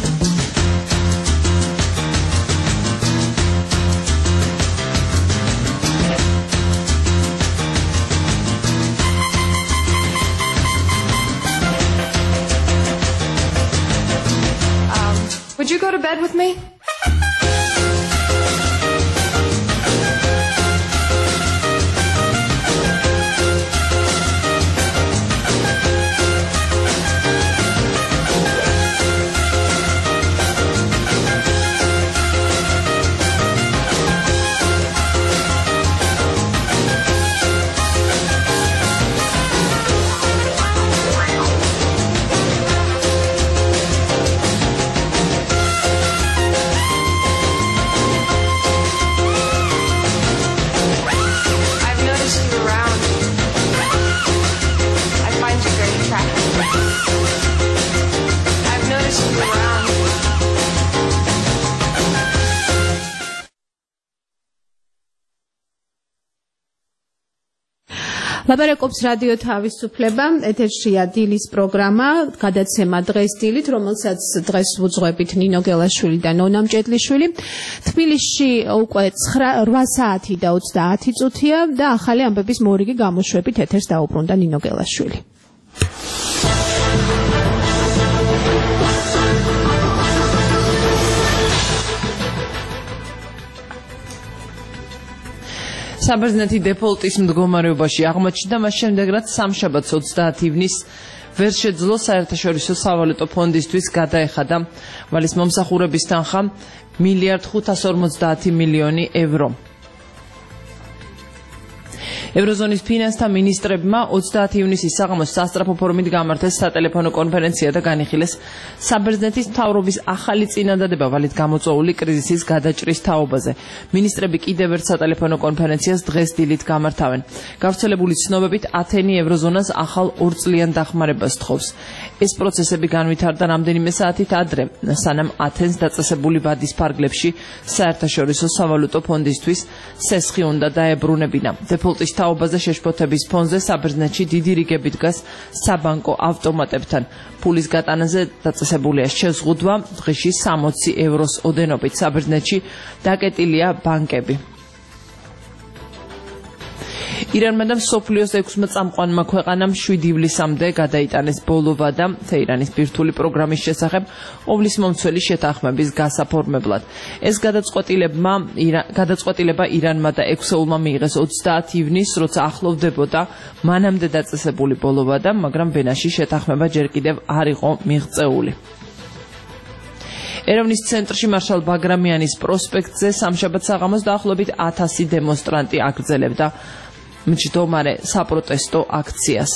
um, would you go to bed with me? ლაპარაკობს რადიო თავისუფლება, ეთერშია დილის პროგრამა, გადაცემა დღეს დილით, რომელსაც დღეს ვუძღვებით ნინო გელაშვილი და ნონა მჭედლიშვილი. თბილისში უკვე ორი საათი და ოცდაათი წუთია და ახალი ამბების მორიგი გამოშვებით ეთერს დაუბრუნდა ნინო გელაშვილი. საბერძნეთი დეფოლტის მდგომარეობაში აღმოჩნდა მას შემდეგ, რაც სამშაბათს ოცდაათი ივნისს ვერ შეძლო საერთაშორისო სავალუტო ფონდისთვის გადაეხადა ვალის მომსახურების თანხა მილიარდ ხუთას ორმოცდაათი მილიონი ევრო. ევროზონის ფინანსთა მინისტრებმა ოცდაათი ივნისის საღამოს სასწრაფო ფორუმით გამართეს სატელეფონო კონფერენცია და განიხილეს საბერძნეთის მთავრობის ახალი წინადადება ვალით გამოწვეული კრიზისის გადაჭრის თაობაზე. მინისტრები კიდევ ერთ სატელეფონო კონფერენციას დღეს დილით გამართავენ. გავრცელებული ცნობებით ათენი ევროზონას ახალ ორწლიან დახმარებას თხოვს. ეს პროცესები განვითარდა რამდენიმე საათით ადრე, სანამ ათენს დაწესებული ვადის ფარგლებში საერთაშორისო სავალუტო ფონდისთვის სესხი უნდა დაებრუნებინა. დეფოლტის თაობაზე შეშფოთების ფონზე საბერძნეთში დიდი რიგები დგას საბანკო ავტომატებთან. ფულის გატანაზე დაწესებულია შეზღუდვა დღეში სამოცი ევროს ოდენობით. საბერძნეთში დაკეტილია ბანკები. ირანმა და მსოფლიოს ექვსმა წამყვანმა ქვეყანამ შვიდი ივლისამდე გადაიტანეს ბოლო ვადა თეირანის ბირთვული პროგრამის შესახებ ყოვლის მომცველი შეთანხმების გასაფორმებლად. ეს გადაწყვეტილებმა გადაწყვეტილება ირანმა და ექვსეულმა მიიღეს ოცდაათი ივნისს, როცა ახლოვდებოდა მანამდე დაწესებული ბოლო ვადა, მაგრამ ვენაში შეთანხმება ჯერ კიდევ არ იყო მიღწეული. ერევნის ცენტრში მარშალ ბაგრამიანის პროსპექტზე სამშაბათ საღამოს დაახლოებით ათასი დემონსტრანტი აგრძელებდა მჯდომარე საპროტესტო აქციას.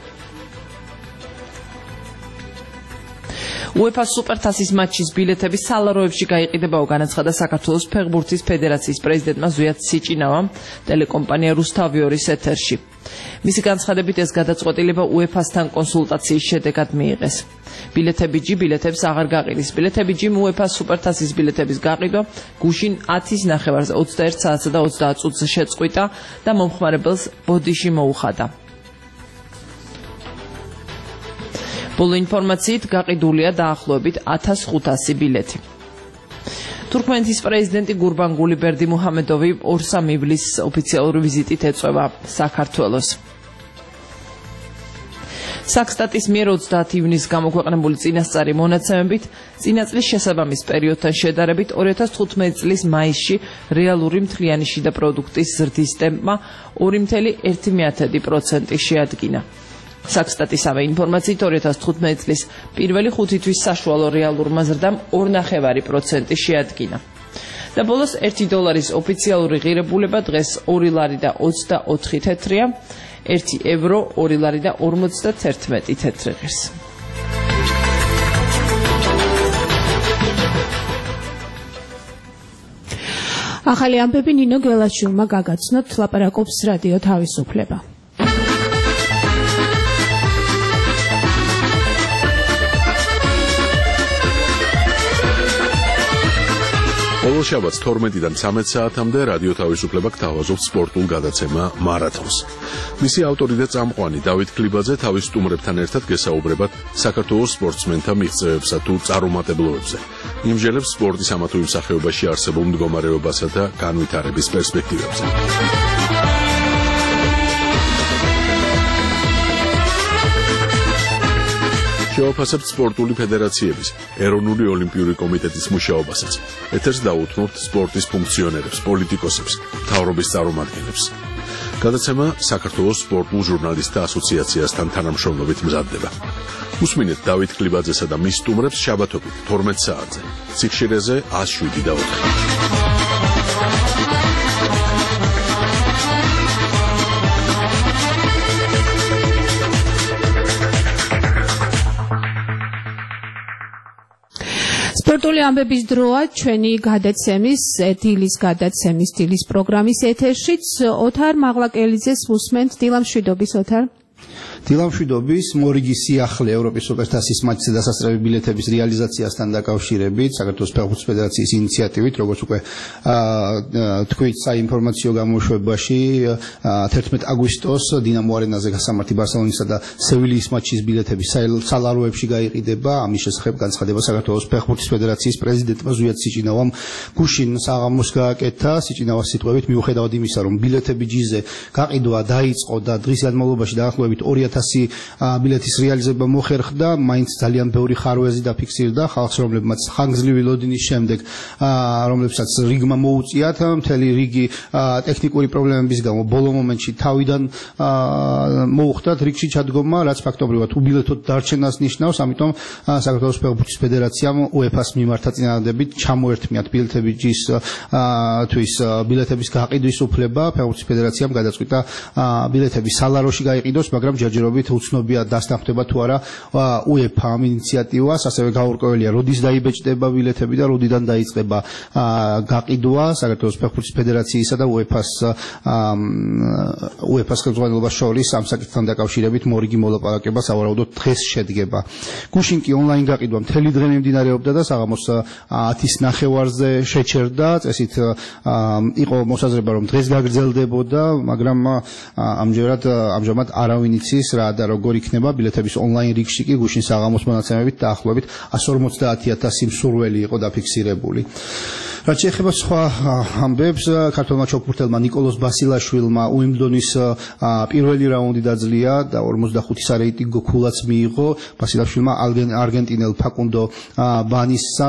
უეფა სუპერთასის მატჩის ბილეთები სალაროებში გაიყიდებაო, განაცხადა საქართველოს ფეხბურთის ფედერაციის პრეზიდენტმა ზვიად სიჭინავამ ტელეკომპანია რუსთავიორის ეთერში. მისი განცხადებით ეს გადაწყვეტილება უეფასთან კონსულტაციის შედეგად მიიღეს. ბილეთები ჯი ბილეთებს აღარ გაყიდის. ბილეთები ჯი უეფა სუპერთასის ბილეთების გაყიდვა გუშინ ათის ნახევარზე ოცდაერთ საათსა და ოცდაათ წუთზე შეწყვიტა და მომხმარებელს ბოდიში მოუხადა. ბოლო ინფორმაციით გაყიდულია დაახლოებით ათას ხუთასი ბილეთი. თურქმენეთის პრეზიდენტი გურბანგული ბერდიმუჰამედოვი ორ-სამ ივლისს ოფიციალური ვიზიტით ეწევა საქართველოს. საქსტატის მიერ ოცდაათი ივნისს გამოქვეყნებული წინასწარი მონაცემებით წინაწლის შესაბამის პერიოდთან შედარებით ორი ათას თხუთმეტი წლის მაისში რეალური მთლიანი შიდა პროდუქტის ზრდის ტემპმა ორი წუთი ერთი პროცენტი შეადგინა. საქსტატის ამავე ინფორმაციით ორი ათას თხუთმეტი წლის პირველი ხუთი თვის საშუალო რეალურმა ზრდამ ორი პროცენტი შეადგინა. და ბოლოს ერთი დოლარის ოფიციალური ღირებულება დღეს ორი ლარი და ოცდაოთხი თეთრია, ერთი ევრო ორი ლარი და ორმოცდათერთმეტი თეთრი ღირს. ახალი ამბები ნინო გელაშვილმა გაგაცნოთ, ლაპარაკობს რადიო თავისუფლება. ყოველ შაბათს თორმეტიდან ცამეტ საათამდე რადიო თავისუფლება გთავაზობს სპორტულ გადაცემა მარათონს. მისი ავტორი და წამყვანი დავით ქლიბაძე თავის სტუმრებთან ერთად გესაუბრებათ საქართველოს სპორტსმენთა მიღწევებსა თუ წარუმატებლობებზე. იმჟელებს სპორტის ამა თუ იმ სახეობაში არსებულ მდგომარეობასა და განვითარების პერსპექტივებზე. შეოფასებთ სპორტული ფედერაციების, ეროვნული ოლიმპიური კომიტეტის მუშაობასაც. ეთერს დაუთმობთ სპორტის ფუნქციონერებს, პოლიტიკოსებს, მთავრობის წარმომადგენლებს. გადაცემა საქართველოს სპორტულ ჟურნალისტთა ასოციაციასთან თანამშრომლობით მზადდება. უსმინეთ დავით ქლიბაძესა და მის სტუმრებს შაბათობით თორმეტ საათზე. ციხშირეზე ას შვიდი და ოთხი. სპორტული ამბების დროა ჩვენი გადაცემის დილის გადაცემის დილის პროგრამის ეთერშიც ოთარ მაღლაკელიძეს უსმენთ. დილა მშვიდობის ოთარ. დილამშვიდობის მორიგი სიახლე ევროპის სუპერთასის მატჩზე დასასწრები ბილეთების რეალიზაციასთან დაკავშირებით საქართველოს ფეხბურთის ფედერაციის ინიციატივით, როგორც უკვე თქვით საინფორმაციო გამოშვებაში, თერთმეტ აგვისტოს დინამო არენაზე გასამართი ბარსელონისა და სევილიის მატჩის ბილეთები სალაროებში გაიყიდება. ამის შესახებ განცხადება საქართველოს ფეხბურთის ფედერაციის პრეზიდენტმა ზვიად სიჭინავამ გუშინ საღამოს გააკეთა. სიჭინავას სიტყვებით, მიუხედავად იმისა, რომ ბილეთები ჯიზე გაყიდვა დაიწყო და დღის განმავლობაში დაახლოებით ორი ათასი ბილეთის რეალიზება მოხერხდა, მაინც ძალიან ბევრი ხარვეზი დაფიქსირდა ხალხს, რომლებმაც ხანგრძლივი ლოდინის შემდეგ, რომლებსაც რიგმა მოუწიათ მთელი რიგი ტექნიკური პრობლემების გამო ბოლო მომენტში თავიდან მოუხდათ რიგში ჩადგომა, რაც ფაქტობრივად უბილეთოდ დარჩენას ნიშნავს, ამიტომ საქართველოს ფეხბურთის ფედერაციამ უეფას მიმართა წინადადებით ჩამოერთმიათ ბილეთების ჯის თვის ბილეთების გაყიდვის უფლება. ფეხბურთის ფედერაციამ გადაწყვიტა ბილეთები სალაროში გაიყიდოს, მაგრამ ჯერჯერობით უცნობია დასტამხდება თუ არა უეფა ამ ინიციატივას. ასევე გაურკვეველია, როდის დაიბეჭდება ბილეთები და როდიდან დაიწყება გაყიდვა. საქართველოს ფეხბურთის ფედერაციისა და უეფას უეფას ხელმძღვანელობას შორის ამ საკითხთან დაკავშირებით მორიგი მოლაპარაკება სავარაუდოდ დღეს შედგება. გუშინ კი ონლაინ გაყიდვა მთელი დღე მიმდინარეობდა და საღამოს ათის ნახევარზე შეჩერდა. წესით იყო მოსაზრება, რომ დღეს გაგრძელდებოდა, მაგრამ ამჯერად ამჟამად არავინ იცის რა და როგორ იქნება. ბილეთების ონლაინ რიგში კი გუშინ საღამოს მონაცემებით დაახლოებით εκατს ორმოცდაათი ათასი მსურველი იყო დაფიქსირებული. რაც შეეხება სხვა ამბებს, ქართველმა ჩოგბურთელმა ნიკოლოზ ბასილაშვილმა უიმბლდონის პირველი რაუნდი დაძლია და ორმოცდახუთი სარეიტინგო ქულაც მიიღო. ბასილაშვილმა არგენტინელ ფაკუნდო ბანისა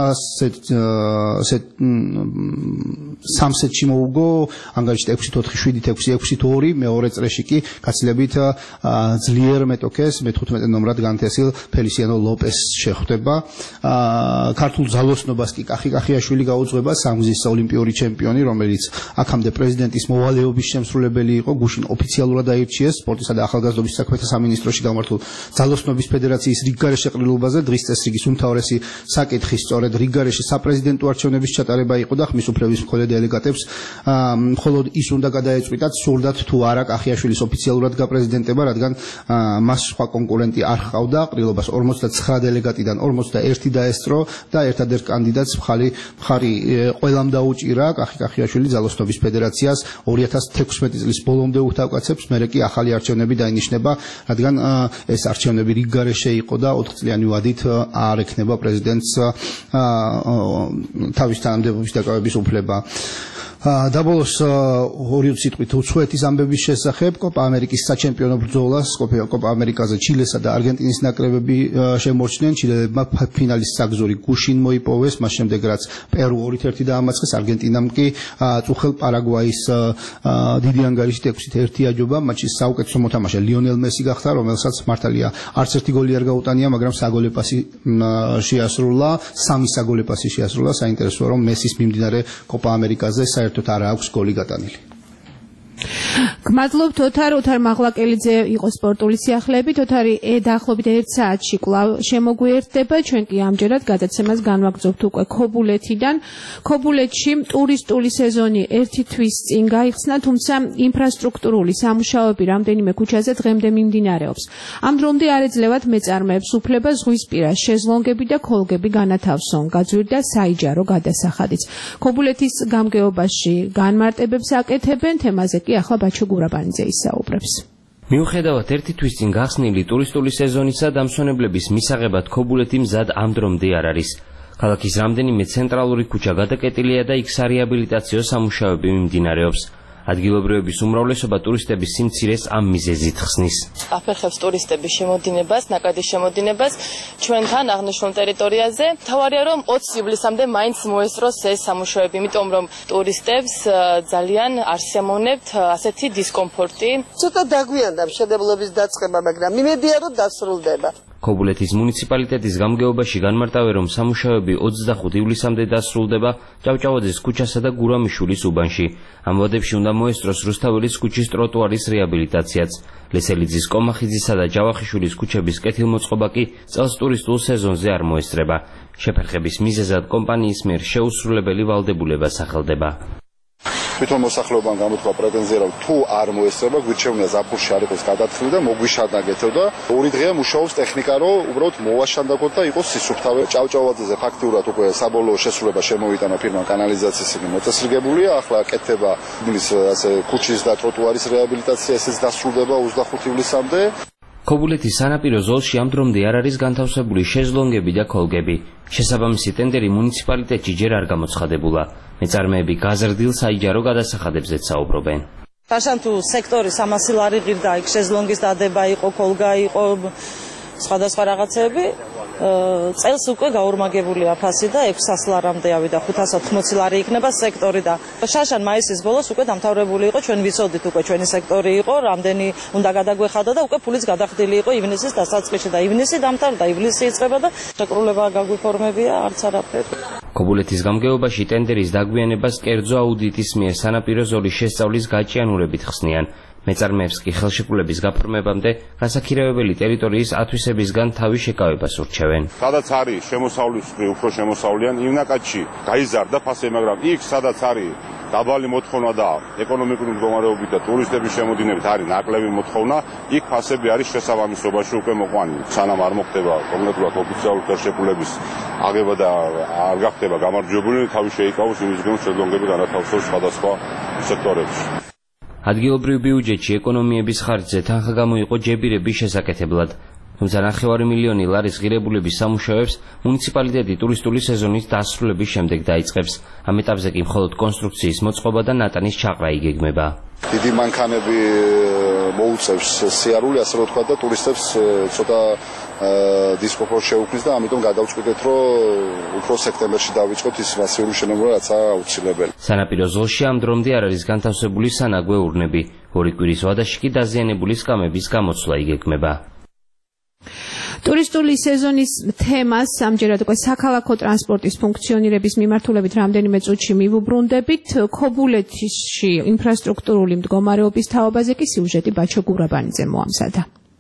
სამ სეტში მოუგო, ანგარიშით ექვსი ოთხი შვიდი ექვსი ექვსი ორი, მეორე წრეში კი გაცილებით ძლიერ მეტოქეს მეთოთხმეტე ნომრად განთესილ ფელისიანო ლოპესს შეხვდება. ქართულ ძალოსნობას კი კახი კახიაშვილი გაუძღვება, სამგზის ოლიმპიური ჩემპიონი, რომელიც აქამდე პრეზიდენტის მოვალეობის შემსრულებელი იყო, გუშინ ოფიციალურად აირჩიეს სპორტისა და ახალგაზრდობის საქმეთა სამინისტროში გამართულ ძალოსნობის ფედერაციის რიგგარეშე ყრილობაზე. დღის წესრიგის უმთავრესი საკითხი სწორედ რიგგარეშე საპრეზიდენტო არჩევნების ჩატარება იყო და ხმის უფლების მქონე დელეგატებს მხოლოდ ის უნდა გადაეწყვიტათ, სურდათ თუ არა კახიაშვილის ოფიციალურად გაპრეზიდენტება, რადგან მას სხვა კონკურენტი არ ჰყავდა. ყრილობას ორმოცდაცხრა დელეგატიდან ორმოცდაერთი დაესწრო და ერთადერთ კანდიდატს მხარი მხარი ყველამ დაუჭირა. კახი კახიაშვილი ძალოსნობის ფედერაციას ორი ათას თექვსმეტი წლის ბოლომდე უთავკაცებს, მერე კი ახალი არჩევნები დაინიშნება, რადგან ეს არჩევნები რიგგარეშე იყო და ოთხწლიანი ვადით არ ექნება პრეზიდენტს თავის თანამდებობის დაკავების უფლება. დაბოლოს ორი სიტყვით უცხოეთის ამბების შესახებ. კოპა ამერიკის საჩემპიონო ბრძოლას კოპა ამერიკაზე ჩილესა და არგენტინის ნაკრებები შემორჩნენ. ჩილელებმა ფინალის საგზური გუშინ მოიპოვეს, მას შემდეგ რაც პერუ ორი ერთი დაამარცხეს, არგენტინამ კი წუხელ პარაგვაის დიდი ანგარიშით ექვსი ერთი აჯობა. მატჩის საუკეთესო მოთამაშე ლიონელ მესი გახდა, რომელსაც მართალია არც ერთი გოლი არ გაუტანია, მაგრამ საგოლე პასი შეასრულა, სამი საგოლე პასი შეასრულა. საინტერესოა, რომ მესის მიმდინარე კოპა ამერიკაზე საერთოდ არ აქვს გოლი გატანილი. გმადლობთ ოთარ ოთარ მაღლაკელიძე იყო სპორტული სიახლეებით. ოთარი დაახლოებით ერთ საათში კვლავ შემოგვიერთდება. ჩვენ კი ამჯერად გადაცემას განვაგრძობთ უკვე ქობულეთიდან. ქობულეთში ტურისტული სეზონი ერთი თვის წინ გაიხსნა, თუმცა ინფრასტრუქტურული სამუშაოები რამდენიმე ქუჩაზე დღემდე მიმდინარეობს. ამ დრომდე არ ეძლევათ მეწარმეებს უფლება ზღვისპირა შეზლონგები და ქოლგები განათავსონ, გაძვირდა საიჯარო გადასახადიც. ქობულეთის გამგეობაში განმარტებებს აკეთებენ, თემაზე კი ახლა ბაჩო გურაბანიძე ისაუბრებს. მიუხედავად ერთი თვის წინ გახსნილი ტურისტული სეზონისა, დამსვენებლების მისაღებად ქობულეთი მზად ამ დრომდე არ არის. ქალაქის რამდენიმე ცენტრალური ქუჩა გადაკეტილია და იქ სარეაბილიტაციო სამუშაოები მიმდინარეობს. ადგილობრივების უმრავლესობა ტურისტების სიმცირეს ამ მიზეზით ხსნის. აფერხებს ტურისტების შემოდინებას, ნაკადის შემოდინებას ჩვენთან აღნიშნულ ტერიტორიაზე. თავარია რომ ოცი ივლისამდე მაინც მოესწროს ეს სამუშაოები, იმიტომ რომ ტურისტებს ძალიან არ სიამოვნებთ ასეთი დისკომფორტი. ცოტა დაგვიანდა მშენებლობის დაწყება, მაგრამ იმედია რომ დასრულდება. ქობულეთის მუნიციპალიტეტის გამგეობაში განმარტავენ, რომ სამუშაოები ოცდახუთი ივლისამდე დასრულდება ჭავჭავაძის ქუჩასა და გურამიშვილის უბანში. ამ ვადებში უნდა მოესწროს რუსთაველის ქუჩის ტროტუარის რეაბილიტაციაც. ლესელიძის, კომახიძისა და ჯავახიშვილის ქუჩების კეთილმოწყობა კი წელს ტურისტულ სეზონზე არ მოესწრება. შეფერხების მიზეზად კომპანიის მიერ შეუსრულებელი ვალდებულება სახელდება. თვითონ მოსახლეობამ გამოთქვა პრეტენზია, რომ თუ არ მოესწრება, გვირჩევნია ზაფხულში არ იყოს გადათვლილი და მოგვიშადაგეთო და ორი დღეა მუშაობს ტექნიკა, რომ უბრალოდ მოვაშანდაგოთ და იყოს სისუფთავე. ჭავჭავაძეზე ფაქტიურად უკვე საბოლოო შესრულება შემოვიტანა ფირმა კანალიზაციის იგი მოწესრიგებულია, ახლა კეთდება ის ასე ქუჩის და ტროტუარის რეაბილიტაცია, ესეც დასრულდება ოცდახუთი ივლისამდე. ქობულეთის სანაპირო ზოლში ამ დრომდე არ არის განთავსებული შეზლონგები და ქოლგები. შესაბამისი ტენდერი მუნიციპალიტეტში ჯერ არ გამოცხადებულა. მეწარმეები გაზრდილ საიჯარო გადასახადებზეც საუბრობენ. Așa tu sectori სამასი ლარი ღირდა იქ შეზლონგის დადება იყო, ქოლგა იყო, სხვადასხვა რაღაცები. წელს უკვე გაორმაგებულია ფასი და ექვსასი ლარამდე ავიდა, ხუთასი ოცდაოთხი ლარი იქნება სექტორი და შაშან მაისის ბოლოს უკვე დამთავრებული იყო, ჩვენ ვიცოდით უკვე ჩვენი სექტორი იყო, რამდენი უნდა გადაგვეხადა და უკვე ფულიც გადახდილი იყო ივნისის დასაწყისში და ივნისი დამთავრდა, ივლისი იწყება და შეკრულება გაგვიფორმებია არც არაფერი. ქობულეთის გამგეობაში ტენდერის დაგვიანებას კერძო აუდიტის მიერ სანაპირო ზოლის შესწავლის გაჭიანურებით ხსნიან. მეწარმეებს კი ხელშეკრულების გაფორმებამდე გასაქირავებელი ტერიტორიის ათვისებისგან თავის შეკავებას ურჩევენ. სადაც არის შემოსავლის უფრო შემოსავლიან ივნაკაჩი გაიზარდა ფასი, მაგრამ იქ სადაც არის დაბალი მოთხოვნა და ეკონომიკური მდგომარეობით და ტურისტების შემოდინებით არის ნაკლები მოთხოვნა, იქ ფასები არის შესაბამისობაში უკვე მოყვანილი. სანამ არ მოხდება კონკრეტულად ოფიციალური ხელშეკრულების აღება და არ გახდება გამარჯვებული, თავი შეიკავოს იმის გამო შეძლონგები განათავსოს სხვადასხვა სექტორებში. ადგილობრივ ბიუჯეტში ეკონომიების ხარჯზე თანხა გამოიყო ჯებირების შესაკეთებლად. თუმცა ნახევარი მილიონი ლარის ღირებულების სამუშაოებს მუნიციპალიტეტი ტურისტული სეზონის დასრულების შემდეგ დაიწყებს. ამ ეტაპზე კი მხოლოდ კონსტრუქციის მოწყობა და ნატანის ჩაყრა იგეგმება. დიდი მანქანები მოუწევს სიარული, ასე რომ ვთქვა და ტურისტებს ცოტა დისკომფორტ შეუქმნის და ამიტომ გადავწყვიტეთ, რომ უფრო სექტემბერში დავიწყოთ ის მასიური მშენებლობა, რაც აუცილებელი. სანაპირო ზოლში ამ დრომდე არ არის განთავსებული სანაგვე ურნები. ორი კვირის ვადაში კი დაზიანებული სკამების გამოცვლა იგეგმება. ტურისტული სეზონის თემას ამჯერად უკვე საქალაქო ტრანსპორტის ფუნქციონირების მიმართულებით რამდენიმე წუთში მივუბრუნდებით. ქობულეთში ინფრასტრუქტურული მდგომარეობის თაობაზე კი სიუჟეტი ბაჩო გურაბანიძე მოამზადა.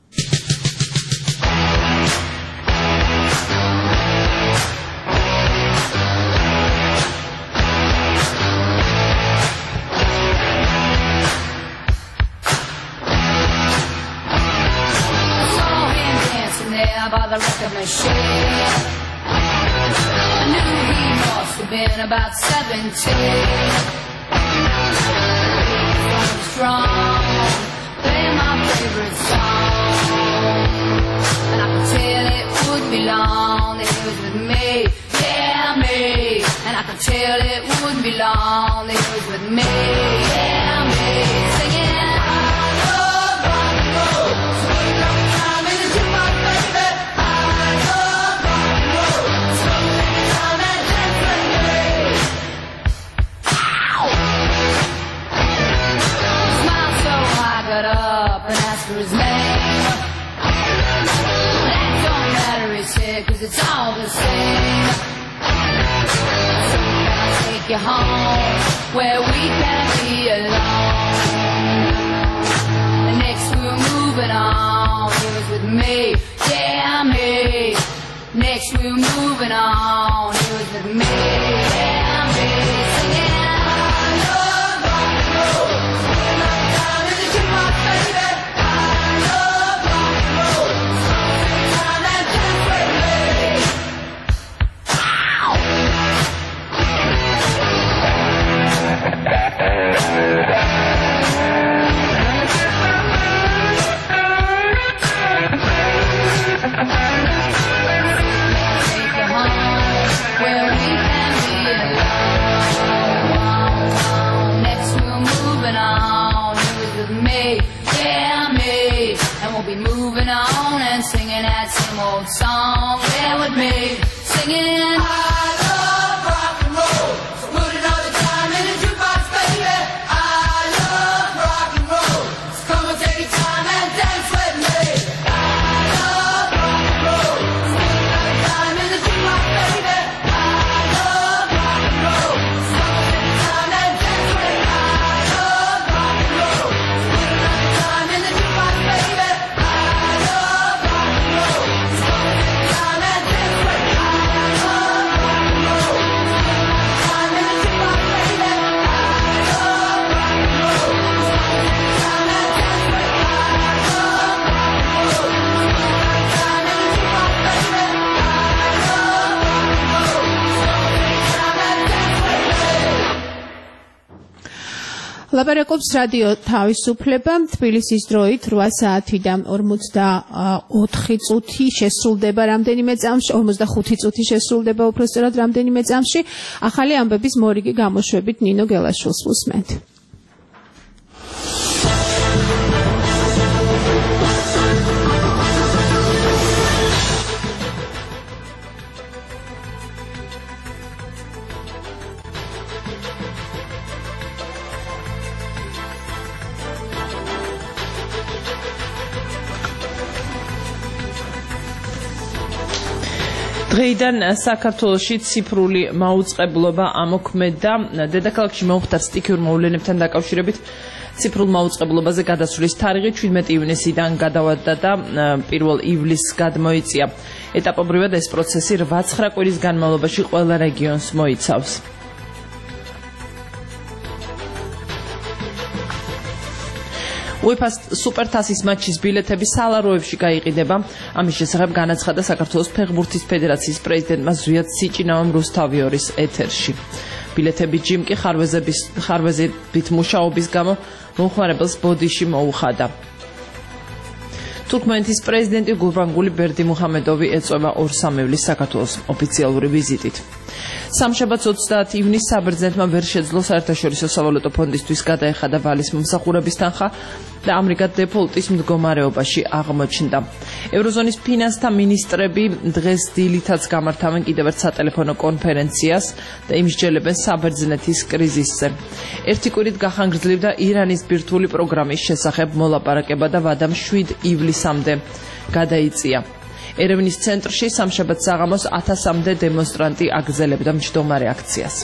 By the record machine, I knew he must have been about seventeen. Strong, play my favorite song, and I could tell it would be long that he was with me, yeah me. And I could tell it would be long that he was with me, yeah me. Singing. And asked for his name. That don't matter, he said, cause it's all the same. So I'll take you home where we can be alone. And next we were moving on, he was with me, yeah me. Next we were moving on, he was with me, yeah me. Singing. Moving on and singing that same old song there with me, singing I love rock and roll, so put another time in the jukebox, baby. I love rock and roll, so come and take your time and dance with me. I love rock and roll, so put another time in the jukebox, baby. I love rock and roll, so come and take your time and dance with me. I love rock and roll, so put another time in the jukebox, baby. Rock and roll. ლაპარაკობს რადიო თავისუფლება თბილისის დროით რვა საათიდან ორმოცდაოთხი წუთი შესრულდება რამდენიმე წამში ორმოცდახუთი წუთი შესრულდება უпроსტად რამდენიმე წამში ახალი ამბების მორიგი გამოშვებით ნინო გელაშვილს უსმენთ დღეიდან საქართველოში ციფრული მაუწყებლობა ამოქმედა დედაქალაქში მოხდა სტიქიურ მოვლენებთან დაკავშირებით ციფრულ მაუწყებლობაზე გადასვლის თარიღი შვიდმეტი ივნისიდან გადავადა და პირველ ივლისს გადმოიწია ეტაპობრივად ეს პროცესი რვა-ცხრა კვირის განმავლობაში ყველა რეგიონს მოიცავს უეფა-ს სუპერთასის მატჩის ბილეთები სალაროებში გაიყიდება. ამის შესახებ განაცხადა საქართველოს ფეხბურთის ფედერაციის პრეზიდენტმა ზვიად სიჭინავამ რუსთავიორის ეთერში. ბილეთები ჯიმკი ხარვეზების ხარვეზებით მუშაობის გამო მომხმარებელს ბოდიში მოუხადა. თურქმენეთის პრეზიდენტი გურბანგული ბერდიმუჰამედოვი ეწევა ორ-სამევლის საქართველოს ოფიციალური ვიზიტით. სამშაბათს ოცდაათი ივნისს საბერძნეთმა ვერ შეძლო საერთაშორისო სავალუტო ფონდისთვის გადაეხადა ვალის მომსახურების თანხა და ამრიგად დეფოლტის მდგომარეობაში აღმოჩნდა. ევროზონის ფინანსთა მინისტრები დღეს დილითაც გამართავენ კიდევ ერთ სატელეფონო კონფერენციას და იმსჯელებენ საბერძნეთის კრიზისზე. ერთი კვირით გახანგრძლივდა ირანის ბირთვული პროგრამის შესახებ მოლაპარაკება და ვადამ შვიდ ივლისამდე გადაიწია. ერევნის ცენტრში სამშაბათ საღამოს ათასამდე დემონსტრანტი აგრძელებდა მჯდომარე აქციას.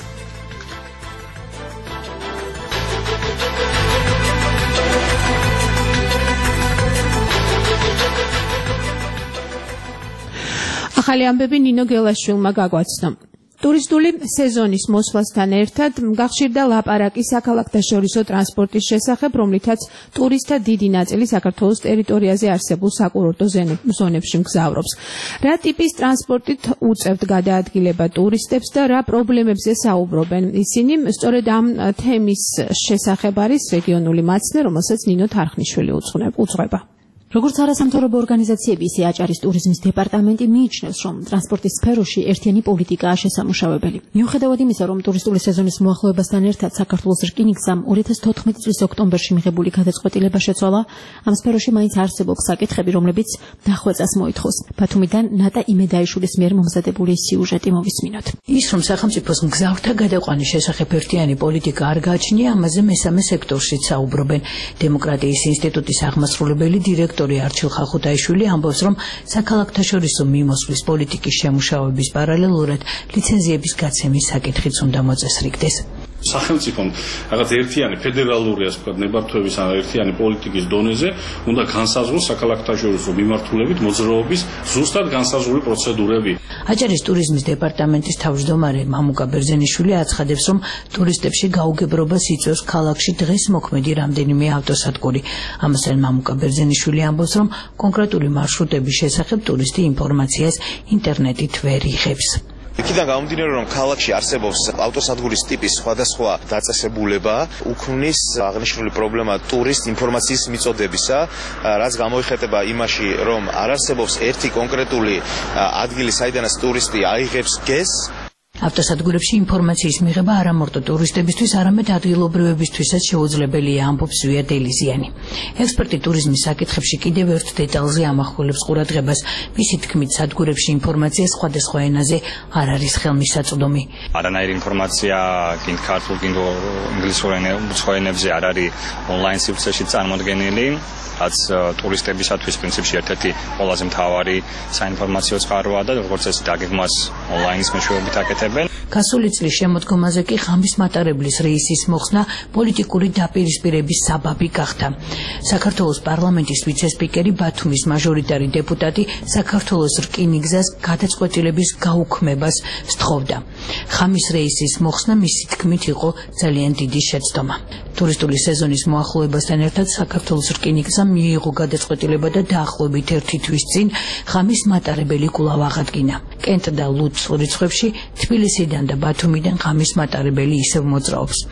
ახალი ამბები ნინო გელაშვილმა გაგვაცნო. ტურისტული სეზონის მოსვლასთან ერთად გახშირდა ლაპარაკი საქალაქთაშორისო ტრანსპორტის შესახებ, რომლითაც ტურისტთა დიდი ნაწილი საქართველოს ტერიტორიაზე არსებულ საკურორტო ზონებში მგზავრობს. რა ტიპის ტრანსპორტით უწევთ გადაადგილება ტურისტებს და რა პრობლემებზე საუბრობენ ისინი? სწორედ ამ თემის შესახებ არის რეგიონული მაცნე, რომელსაც ნინო თარხნიშვილი უძღვება. როგორც არასამთავრობო ორგანიზაციები, ისე აჭარის ტურიზმის დეპარტამენტი მიიჩნევს, რომ ტრანსპორტის სფეროში ერთიანი პოლიტიკაა შესამუშავებელი. მიუხედავად იმისა, რომ ტურისტული სეზონის მოახლოებასთან ერთად საქართველოს რკინიგზამ ორი ათას თოთხმეტი წლის ოქტომბერში მიღებული გადაწყვეტილება შეცვალა, ამ სფეროში მაინც არსებობს საკითხები, რომლებიც დახვეწას მოითხოვს. ბათუმიდან ნატა იმედაიშვილის მიერ მომზადებული სიუჟეტი მოვისმინოთ. ის, რომ სახელმწიფოს მგზავრთა გადაყვანის შესახებ ერთიანი პოლიტიკა არ გააჩნია, ამაზე მესამე სექტორშიც საუბრობენ. დემოკრატიის ინსტიტუტის აღმასრულებელი დირექტორი არჩილ ხალხუთაიშვილი ამბობს, რომ საქალაქთაშორისო მიმოსვლის პოლიტიკის შემუშავების პარალელურად ლიცენზიების გაცემის საკითხიც უნდა მოწესრიგდეს. სახელმწიფომ რაღაც ერთიანი ფედერალური ასე ვთქვათ ნებართვების ან ერთიანი პოლიტიკის დონეზე უნდა განსაზღვროს საქალაქთაშორისო მიმართულებით მოძრაობის ზუსტად განსაზღვრული პროცედურები. აჭარის ტურიზმის დეპარტამენტის თავმჯდომარე მამუკა ბერძენიშვილი აცხადებს, რომ ტურისტებში გაუგებრობას იწვევს ქალაქში დღეს მოქმედი რამდენიმე ავტოსადგური. ამასთან მამუკა ბერძენიშვილი ამბობს, რომ კონკრეტული მარშრუტების შესახებ ტურისტი ინფორმაციას ინტერნეტით ვერ იღებს. იქიდან გამომდინარე, რომ ქალაქში არსებობს ავტოსადგურის ტიპის სხვადასხვა დაწესებულება, უქმნის აღნიშნული პრობლემა ტურისტ ინფორმაციის მიწოდებისა, რაც გამოიხატება იმაში, რომ არ არსებობს ერთი კონკრეტული ადგილი, საიდანაც ტურისტი აიღებს გეზს. ავტოსადგურებში ინფორმაციის მიღება არა მარტო ტურისტებისთვის, არამედ ადგილობრივებისთვისაც შეუძლებელია, ამბობს ზვიად ელიზიანი. ექსპერტი ტურიზმის საკითხებში კიდევ ერთ დეტალზე ამახვილებს ყურადღებას. მისი თქმით, სადგურებში ინფორმაცია სხვადასხვა ენაზე არ არის ხელმისაწვდომი. არანაირი ინფორმაცია კიდ ქართულ, კიდ ინგლისურ ენებზე არ არის ონლაინ სივრცეში წარმოდგენილი. რაც ტურისტებისათვის პრინციპში ერთ-ერთი ყველაზე მთავარი საინფორმაციო წყაროა და როგორც ეს დაგეგმვას ონლაინის მეშვეობით აკეთებენ. გასული წლის შემოდგომაზე კი ხამის მატარებლის რეისის მოხსნა პოლიტიკური დაპირისპირების საბაბი გახდა. საქართველოს პარლამენტის ვიცე-სპიკერი ბათუმის მაჟორიტარი დეპუტატი საქართველოს რკინიგზას გადაწყვეტილების გაუქმებას სთხოვდა. ხამის რეისის მოხსნა მისი თქმით იყო ძალიან დიდი შეცდომა. ტურისტული სეზონის მოახლოებასთან ერთად საქართველოს რკინიგზამ მიიღო გადაწყვეტილება და დაახლოებით ერთი თვის წინ ხამის მატარებელი კვლავ აღადგინა. კენტ და ლუც რიცხვებში თბილისიდან და ბათუმიდან ხამის მატარებელი ისევ მოძრაობს.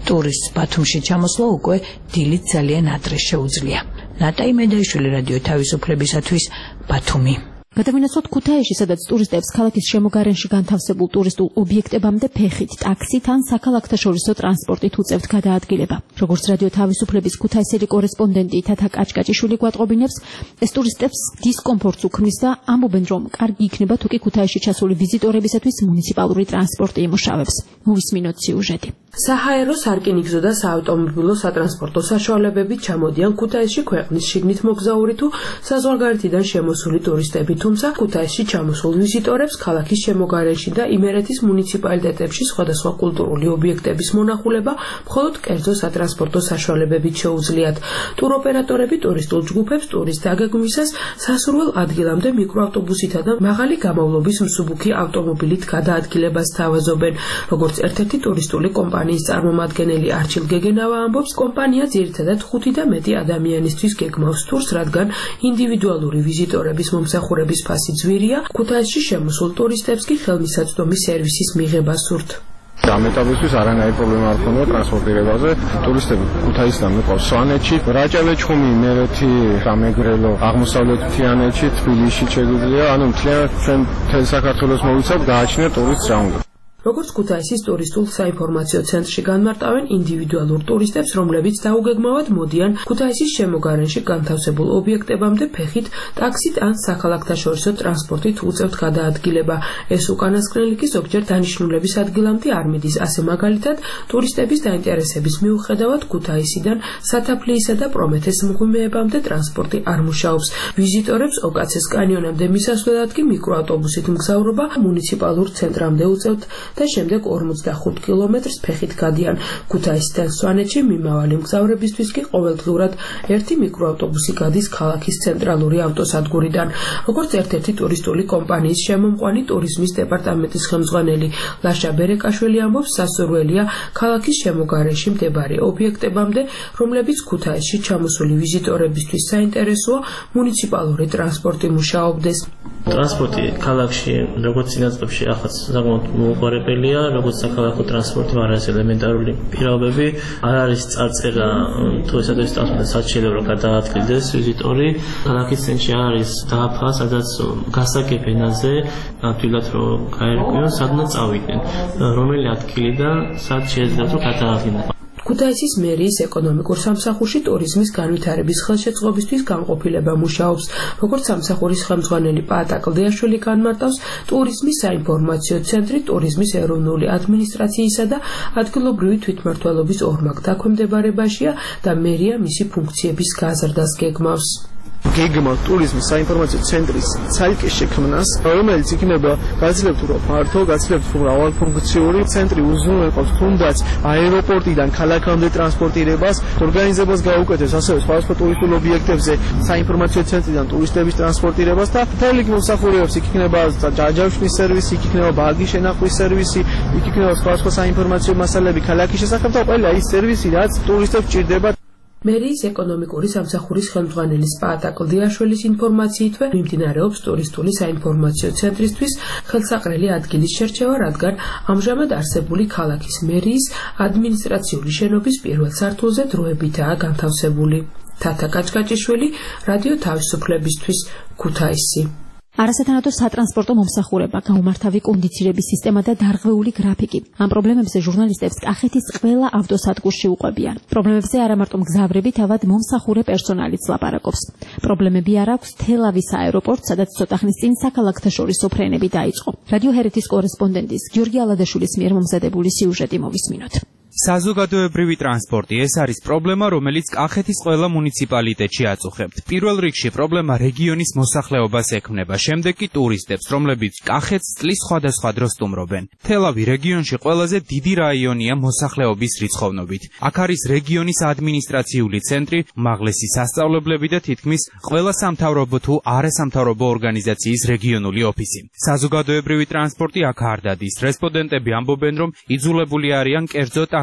ტურისტს ბათუმში ჩამოსვლა უკვე დილით ძალიან ადრე შეუძლია. ნატაი მედაიშვილი, რადიო თავისუფლებისათვის, ბათუმი. გადავინაცვლოთ ქუთაისში, სადაც ტურისტებს ქალაქის შემოგარენში განთავსებულ ტურისტულ ობიექტებამდე ფეხით, ტაქსით ან საქალაქთაშორისო ტრანსპორტით უწევთ გადაადგილება. როგორც რადიო თავისუფლების ქუთაისელი კორესპონდენტი თათა კაჭკაჭიშვილი გვატყობინებს, ეს ტურისტებს დისკომფორტს უქმნის და ამბობენ, რომ კარგი იქნება თუ კი ქუთაისში ჩასული ვიზიტორებისათვის მუნიციპალური ტრანსპორტი იმუშავებს. მოვისმინოთ სიუჟეტი. საჰაერო, სარკინიგზო და საავტომობილო სატრანსპორტო საშუალებებით ჩამოდიან ქუთაისში ქვეყნის შიგნით მოგზაური თუ საზღვარგარეთიდან შემოსული ტურისტები. თუმცა ქუთაისში ჩამოსულ ვიზიტორებს ქალაქის შემოგარენში და იმერეთის მუნიციპალიტეტებში სხვადასხვა კულტურული ობიექტების მონახულება მხოლოდ კერძო სატრანსპორტო საშუალებებით შეუძლიათ. ტუროპერატორები ტურისტულ ჯგუფებს ტურის დაგეგმვისას სასურველ ადგილამდე მიკროავტობუსითა და მაღალი გამოვლობის მსუბუქი ავტომობილით გადაადგილებას თავაზობენ. როგორც ერთ-ერთი ტურისტული კომპანიის წარმომადგენელი არჩილ გეგენავა ამბობს, კომპანია ძირითადად ხუთი და მეტი ადამიანისთვის გეგმავს თურს, რადგან ინდივიდუალური ვიზიტორების მომსახურების ფასი ძვირია, ქუთაისში შემოსულ ტურისტებს კი ხელმისაწვდომი სერვისის მიღება სურთ. ამ ეტაპისთვის არანაირი პრობლემა არ ქონია ტრანსპორტირებაზე. ტურისტები ქუთაისიდან მიყვავს სვანეთში, რაჭა-ლეჩხუმი, იმერეთი, სამეგრელო, აღმოსავლეთ მთიანეთში, თბილისში შეგვიძლია, ანუ მთლიანად ჩვენ მთელ საქართველოს მოვიცავთ, გააჩნია ტურისტს რა უნდა. როგორც ქუთაისის ტურისტულ საინფორმაციო ცენტრში განმარტავენ, ინდივიდუალურ ტურისტებს, რომლებიც დაუგეგმავად მოდიან ქუთაისის შემოგარენში განთავსებულ ობიექტებამდე ფეხით, ტაქსით ან საქალაქთაშორისო ტრანსპორტით უწევთ გადაადგილება. ეს უკანასკნელი კი ზოგჯერ დანიშნულების ადგილამდე არ მიდის. ასე მაგალითად, ტურისტების დაინტერესების მიუხედავად ქუთაისიდან სათაფლიისა და პრომეთეს მღვიმეებამდე ტრანსპორტი არ მუშაობს. ვიზიტორებს ოკაცეს კანიონამდე მისასვლელად კი მიკროავტობუსით მგზავრობა მუნიციპალურ ცენტრამდე უწევთ და შემდეგ ორმოცდახუთ კილომეტრს ფეხით გადიან. ქუთაისიდან სვანეთში მიმავალი მგზავრებისთვის კი ყოველდღიურად ერთი მიკროავტობუსი გადის ქალაქის ცენტრალური ავტოსადგურიდან. როგორც ერთ-ერთი ტურისტული კომპანიის შემომყვანი ტურიზმის დეპარტამენტის ხელმძღვანელი ლაშა ბერეკაშვილი ამბობს, სასურველია ქალაქის შემოგარენში მდებარე ობიექტებამდე, რომლებიც ქუთაისში ჩამოსული ვიზიტორებისთვის საინტერესოა, მუნიციპალური ტრანსპორტი მუშაობდეს. ტრანსპორტი ქალაქში, როგორც წინასწრებში, ახაც საკმაოდ მოუყარებელია, როგორც საქალაქო ტრანსპორტი, მაგრამ ეს ელემენტარული პირობები არ არის წარწერა თუ ეს არის ტრანსპორტი საჩილებრო გადაადგილდეს ვიზიტორი. ქალაქის ცენტრში არის დააფა, სადაც გასაგებ ენაზე ნამდვილად რომ გაერკვიონ, სადღაც წავიდნენ, რომელი ადგილიდან სად შეიძლება რომ გადაადგილდნენ. ქუთაისის მერიის ეკონომიკურ სამსახურში ტურიზმის განვითარების ხელშეწყობისთვის განყოფილება მუშაობს. როგორც სამსახურის ხელმძღვანელი პაატა კლდიაშვილი განმარტავს, ტურიზმის საინფორმაციო ცენტრი ტურიზმის ეროვნული ადმინისტრაციისა და ადგილობრივი თვითმმართველობის ორმაგ დაქვემდებარებაშია და მერია მისი ფუნქციების გაზრდას გეგმავს. გეგმა ტურიზმის საინფორმაციო ცენტრის ცალკე შექმნას, რომელიც იქნება გაძლევთ უფრო ფართო, გაძლევთ მრავალფუნქციური ცენტრი, უზრუნველყოფს თუნდაც აეროპორტიდან ქალაქამდე ტრანსპორტირებას, ორგანიზებას გაუკეთებს ასევე სხვადასხვა ტურისტულ ობიექტებზე საინფორმაციო ცენტრიდან ტურისტების ტრანსპორტირებას და მთელი მომსახურებებს, იქ იქნება ჯაჯავშნის სერვისი, იქ იქნება ბაგი შენახვის სერვისი, იქ იქნება სხვადასხვა საინფორმაციო მასალები ქალაქის შესახებ და ყველა ის სერვისი, რაც ტურისტებს ჭირდება. მერიის ეკონომიკური სამსახურის ხელმძღვანელი პაატა კლდიაშვილის ინფორმაციითვე მიმდინარეობს ტურისტული საინფორმაციო ცენტრისთვის ხელსაყრელი ადგილის შერჩევა, რადგან ამჟამად არსებული ქალაქის მერიის ადმინისტრაციული შენობის პირველ სართულზე დროებითაა განთავსებული. თათა კაჭკაჭიშვილი, რადიო თავისუფლებისთვის, ქუთაისი. არასათანადო სატრანსპორტო მომსახურება, გაუმართავი კონდიცირების სისტემა და დარღვეული გრაფიკი. ამ პრობლემებზე ჟურნალისტებს კახეთის ყველა ავტოსადგურში უყვებიან. პრობლემებზე არა მარტო მგზავრები, თავად მომსახურე პერსონალიც ლაპარაკობს. პრობლემები არ აქვს თელავის აეროპორტს, სადაც ცოტა ხნის წინ საქალაქთაშორისო ფრენები დაიწყო. რადიო ჰერეთის კორესპონდენტის გიორგი ალადაშვილის მიერ მომზადებული სიუჟეტი მოვისმინოთ. საზოგადოებრივი ტრანსპორტი ეს არის პრობლემა, რომელიც კახეთის ყველა მუნიციპალიტეტში აწუხებთ. პირველ რიგში პრობლემა რეგიონის მოსახლეობას ექმნება, შემდეგ კი ტურისტებს, რომლებიც კახეთს წლის სხვადასხვა დროს სტუმრობენ. თელავი რეგიონში ყველაზე დიდი რაიონია მოსახლეობის რიცხოვნობით. აქ არის რეგიონის ადმინისტრაციული ცენტრი, უმაღლესი სასწავლებლები და თითქმის ყველა სამთავრობო თუ არასამთავრობო ორგანიზაციის რეგიონული ოფისი. საზოგადოებრივი ტრანსპორტი აქ არ დადის. რესპონდენტები ამბობენ, რომ იძულებული არიან კერძო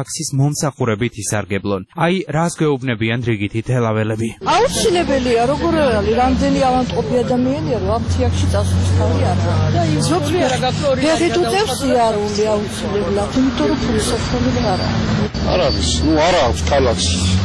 ტაქსის მომსახურებით ისარგებლონ. აი, რას გვეუბნებიან რიგითი თელაველები. აუცილებელია, როგორ არის, რამდენი ავანტყოფი ადამიანია, რომ ამ თიაქში წასვლის თავი არა. და ის ზოგიერთ ფეხით უწევს სიარული აუცილებლად, იმიტომ რომ ფულის საქმე არა. არ არის, ნუ არა აქვს ქალაქს.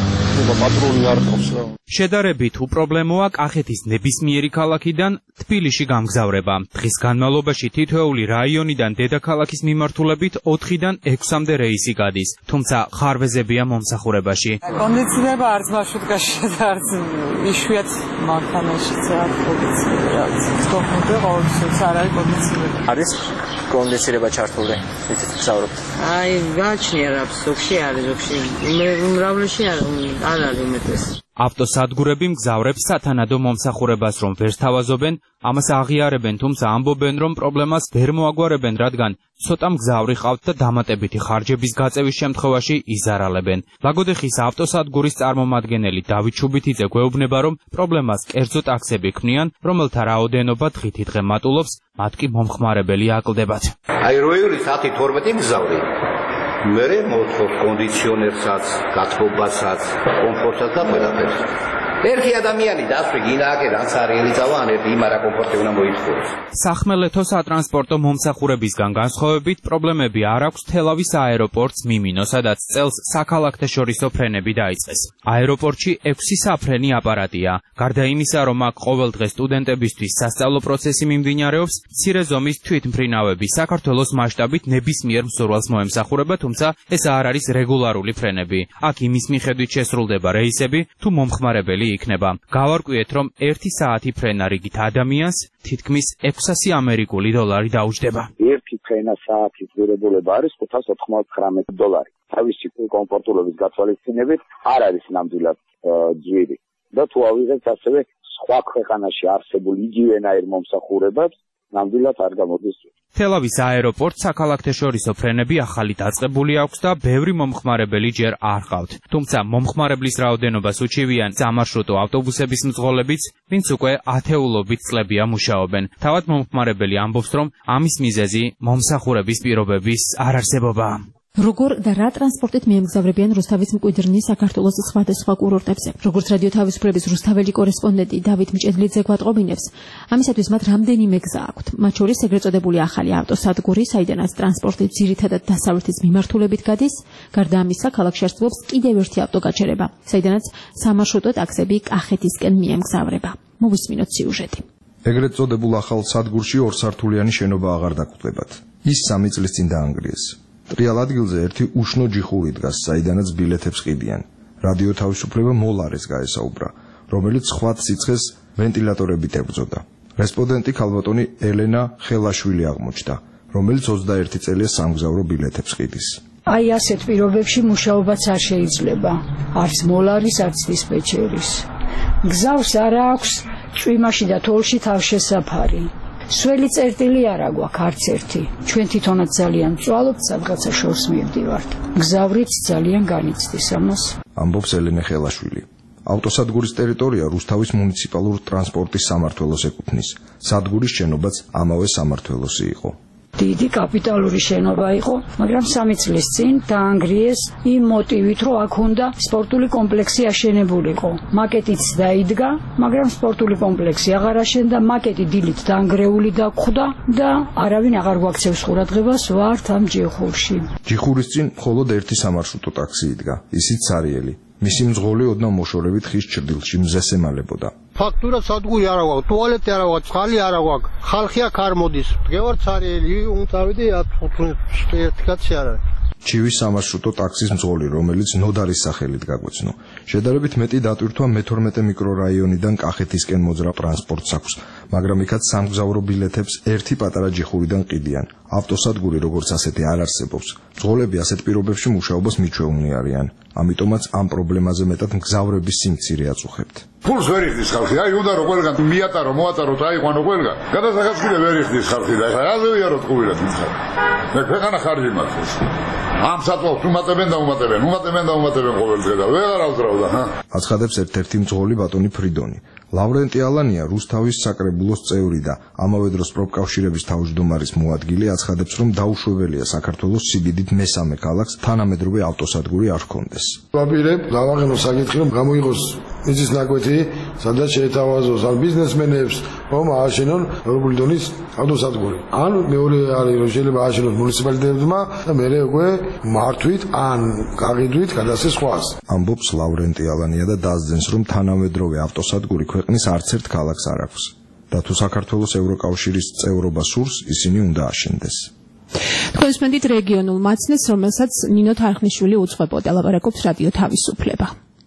პატრული არ ყავს რა. შედარებით უპრობლემოა კახეთის ნებისმიერი ქალაქიდან თბილისში გამგზავრება. დღის განმავლობაში თითოეული რაიონიდან დედაქალაქის მიმართულებით ოთხიდან ექვსამდე რეისი გადის, თუმცა ხარვეზებია მომსახურებაში. კონდიციონერება არც მარშრუტკაში და არც იშვიათ მანქანაშიც არ კონდიციონერია. სკოპზე ყოველთვის არ არის კონდიციონერება. არის კონდიციონერება ჩართული. იცით გზავრობთ. აი, გაჩნია რა ზოგში არის, ზოგში მე უმრავლესში არ არ არის უმეტეს. ავტოსადგურები მგზავრებს სათანადო მომსახურებას რომ ვერ სთავაზობენ, ამას აღიარებენ, თუმცა ამბობენ, რომ პრობლემას ვერ მოაგვარებენ, რადგან ცოტა მგზავრი ყავთ და დამატებითი ხარჯების გაწევის შემთხვევაში იზარალებენ. ლაგოდეხის ავტოსადგურის წარმომადგენელი დავით შუბითიძე გვეუბნება, რომ პრობლემას კერძო ტაქსები ქმნიან, რომელთა რაოდენობა დღითი დღე მატულობს, მათ კი მომხმარებელი აკლდებათ. აი როეული საათი თორმეტი მგზავრი მერე მოთხოვ კონდიციონერსაც, გათბობასაც, კომფორტსაც და ყველაფერს. ერთი ადამიანი დასვი გინააკე რაც არის ელიწავა ან ერთი იმარა კომფორტი უნდა მოითხოვოს. სახმელეთო სატრანსპორტო მომსახურებისგან განსხვავებით პრობლემები არ აქვს თელავის აეროპორტს მიმინო, სადაც წელს საქალაქთაშორისო ფრენები დაიწყეს. აეროპორტში ექვსი საფრენი აპარატია. გარდა იმისა, რომ აქ ყოველდღე სტუდენტებისთვის სასწავლო პროცესი მიმდინარეობს, მცირე ზომის თვითმფრინავები საქართველოს მასშტაბით ნებისმიერ მსურველს მოემსახურება, თუმცა ეს არ არის რეგულარული ფრენები. აქ იმის მიხედვით შესრულდება რეისები, თუ მომხმარებელი იქნება. გავარკვიეთ, რომ ერთი საათი ფრენა რიგით ადამიანს თითქმის ექვსასი ამერიკული დოლარი დაუჯდება. ერთი ფრენა საათის ღირებულება არის ხუთას ოთხმოცდათხმეტ დოლარი. თავისი კომფორტულობის გათვალისწინებით არ არის ნამდვილად ძვირი. და თუ ავიღებთ ასევე სხვა ქვეყანაში არსებულ იგივენაირ მომსახურებებს, ნამდვილად არ გამოდის. თელავის აეროპორტს საქალაქთაშორისო ფრენები ახალი დაწყებული აქვს და ბევრი მომხმარებელი ჯერ არ ყავთ. თუმცა მომხმარებლის რაოდენობას უჩივიან სამარშრუტო ავტობუსების მძღოლებიც, ვინც უკვე ათეულობით წლებია მუშაობენ. თავად მომხმარებელი ამბობს, რომ ამის მიზეზი მომსახურების პირობების არარსებობაა. როგორ და რა ტრანსპორტით მიემგზავრებიან რუსთავის მკვიდრნი საქართველოს სხვადასხვა კურორტებზე. როგორც რადიო თავისუფლების რუსთაველი კორესპონდენტი დავით მჭედლიძე გვატყობინებს, ამისათვის მათ რამდენიმე გზა აქვთ. მათ შორის ეგრეთ წოდებული ახალი ავტოსადგური, საიდანაც ტრანსპორტი ძირითადად დასავლეთის მიმართულებით გადის. გარდა ამისა, ქალაქში არსებობს კიდევ ერთი ავტოგაჩერება, საიდანაც სამარშრუტო ტაქსები კახეთისკენ მიემგზავრება. მოვისმინოთ სიუჟეტი. ეგრეთ წოდებულ ახალ სადგურში ორსართულიანი შენობა აღარ დაგვხვდებათ. ის სამი წლის წინ დაანგრიეს. ტრიალ ადგილზე ერთი უშნო ჯიხური დგას, საიდანაც ბილეთებს ყიდიან. რადიო თავისუფლება მოლარეს გაესაუბრა, რომელიც სხვა სიცხეს ვენტილატორებით ებრძოდა. რესპონდენტი ქალბატონი ელენა ხელაშვილი აღმოჩნდა, რომელიც ოცდაერთი წელია სამგზავრო ბილეთებს ყიდის. აი ასეთ პირობებში მუშაობაც არ შეიძლება. არც მოლარის, არც დისპეჩერის. გზავს არ აქვს ჭვიმაში და თოლში თავშესაფარი. სველი წერტილი არ აგვაქვს არც ერთი. ჩვენ თვითონაც ძალიან ვწვალობთ, სადღაცა შორს მივდივართ. გზავრიც ძალიან განიცდის ამას. ამბობს ელენე ხელაშვილი. ავტოსადგურის ტერიტორია რუსთავის მუნიციპალურ ტრანსპორტის სამმართველოს ეკუთვნის. სადგურის შენობაც ამავე სამმართველოსი იყო. დიდი კაპიტალური შენობა იყო, მაგრამ სამი წლის წინ დაანგრიეს იმ მოტივით, რომ აქ უნდა სპორტული კომპლექსი აშენებულიყო. მაკეტიც დაიდგა, მაგრამ სპორტული კომპლექსი აღარ აშენდა, მაკეტი დილით დაანგრეული დაგხვდა და არავინ აღარ გვაქცევს ყურადღებას ვართ ამ ჯიხურში. ჯიხურის წინ მხოლოდ ერთი სამარშრუტო ტაქსი იდგა, ისიც სარიელი. მისი მძღოლი ოდნავ მოშორებით ხის ჭრდილში მზეს ემალებოდა. ფაქტურა სადგური არა გვაქვს, ტუალეტი არა გვაქვს, წყალი არა გვაქვს. ხალხი აქ არ მოდის. მდგევარ ცარიელი, უმწავედი ერთი კაცი არ არის. ჩივის სამარშრუტო ტაქსის მძღოლი, რომელიც ნოდარის სახელით გაგვეცნო. შედარებით მეტი დატვირთვა მეთორმეტე მიკრორაიონიდან კახეთისკენ მოძრაობ ტრანსპორტს აქვს, მაგრამ იქაც სამგზავრო ბილეთებს ერთი პატარა ჯიხურიდან ყიდიან. ავტოსადგური როგორც ასეთი არ არსებობს. მძღოლები ასეთ პირობებში მუშაობას მიჩვეულნი არიან. ამიტომაც ამ პრობლემაზე მეტად მგზავრების სიმცირე აწუხებთ. ფულს ვერ იხდის ხალხი, აი უნდა რომ ყველგან მიატარო, მოატარო, აიყვანო ყველგან. გადასახადს კიდე ვერ იხდის ხალხი და ხაზე ვიაროთ ყუილად მითხარ. მე ქვეყანა ხარჯი მაქვს. ამ საწოლს უმატებენ და უმატებენ, უმატებენ და უმატებენ ყოველ დღე და ვეღარ ავძრავდა, ჰა. აცხადებს ერთ-ერთი მძღოლი ბატონი ფრიდონი. ლავრენტი ალანია რუსთავის საკრებულოს წევრი და ამავე დროს პროფკავშირების თავმჯდომარის მოადგილე აცხადებს, რომ დაუშვებელია საქართველოს სიდიდით მესამე ქალაქს თანამედროვე ავტოსადგური არ ჰქონდეს. ვაპირებ დავაღენო საკითხი, რომ გამოიღოს მიწის ნაკვეთი, სადაც შეეთავაზოს ან ბიზნესმენებს, რომ ააშენონ ევროპული დონის ავტოსადგური. ან მეორე არის, რომ შეიძლება ააშენოს მუნიციპალიტეტებმა და მერე უკვე მართვით ან გაყიდვით გადასცეს სხვას. ამბობს ლავრენტი ალანია და დასძენს, რომ თანამედროვე ავტოსადგური ქვეყნის არც ერთ ქალაქს არ აქვს და თუ საქართველოს ევროკავშირის წევრობა სურს, ისინი უნდა აშენდეს. თქვენს მენდით რეგიონულ მაცნეს, რომელსაც ნინო თარხნიშვილი უძღვებოდა, ლაპარაკობს რადიო თავისუფლება.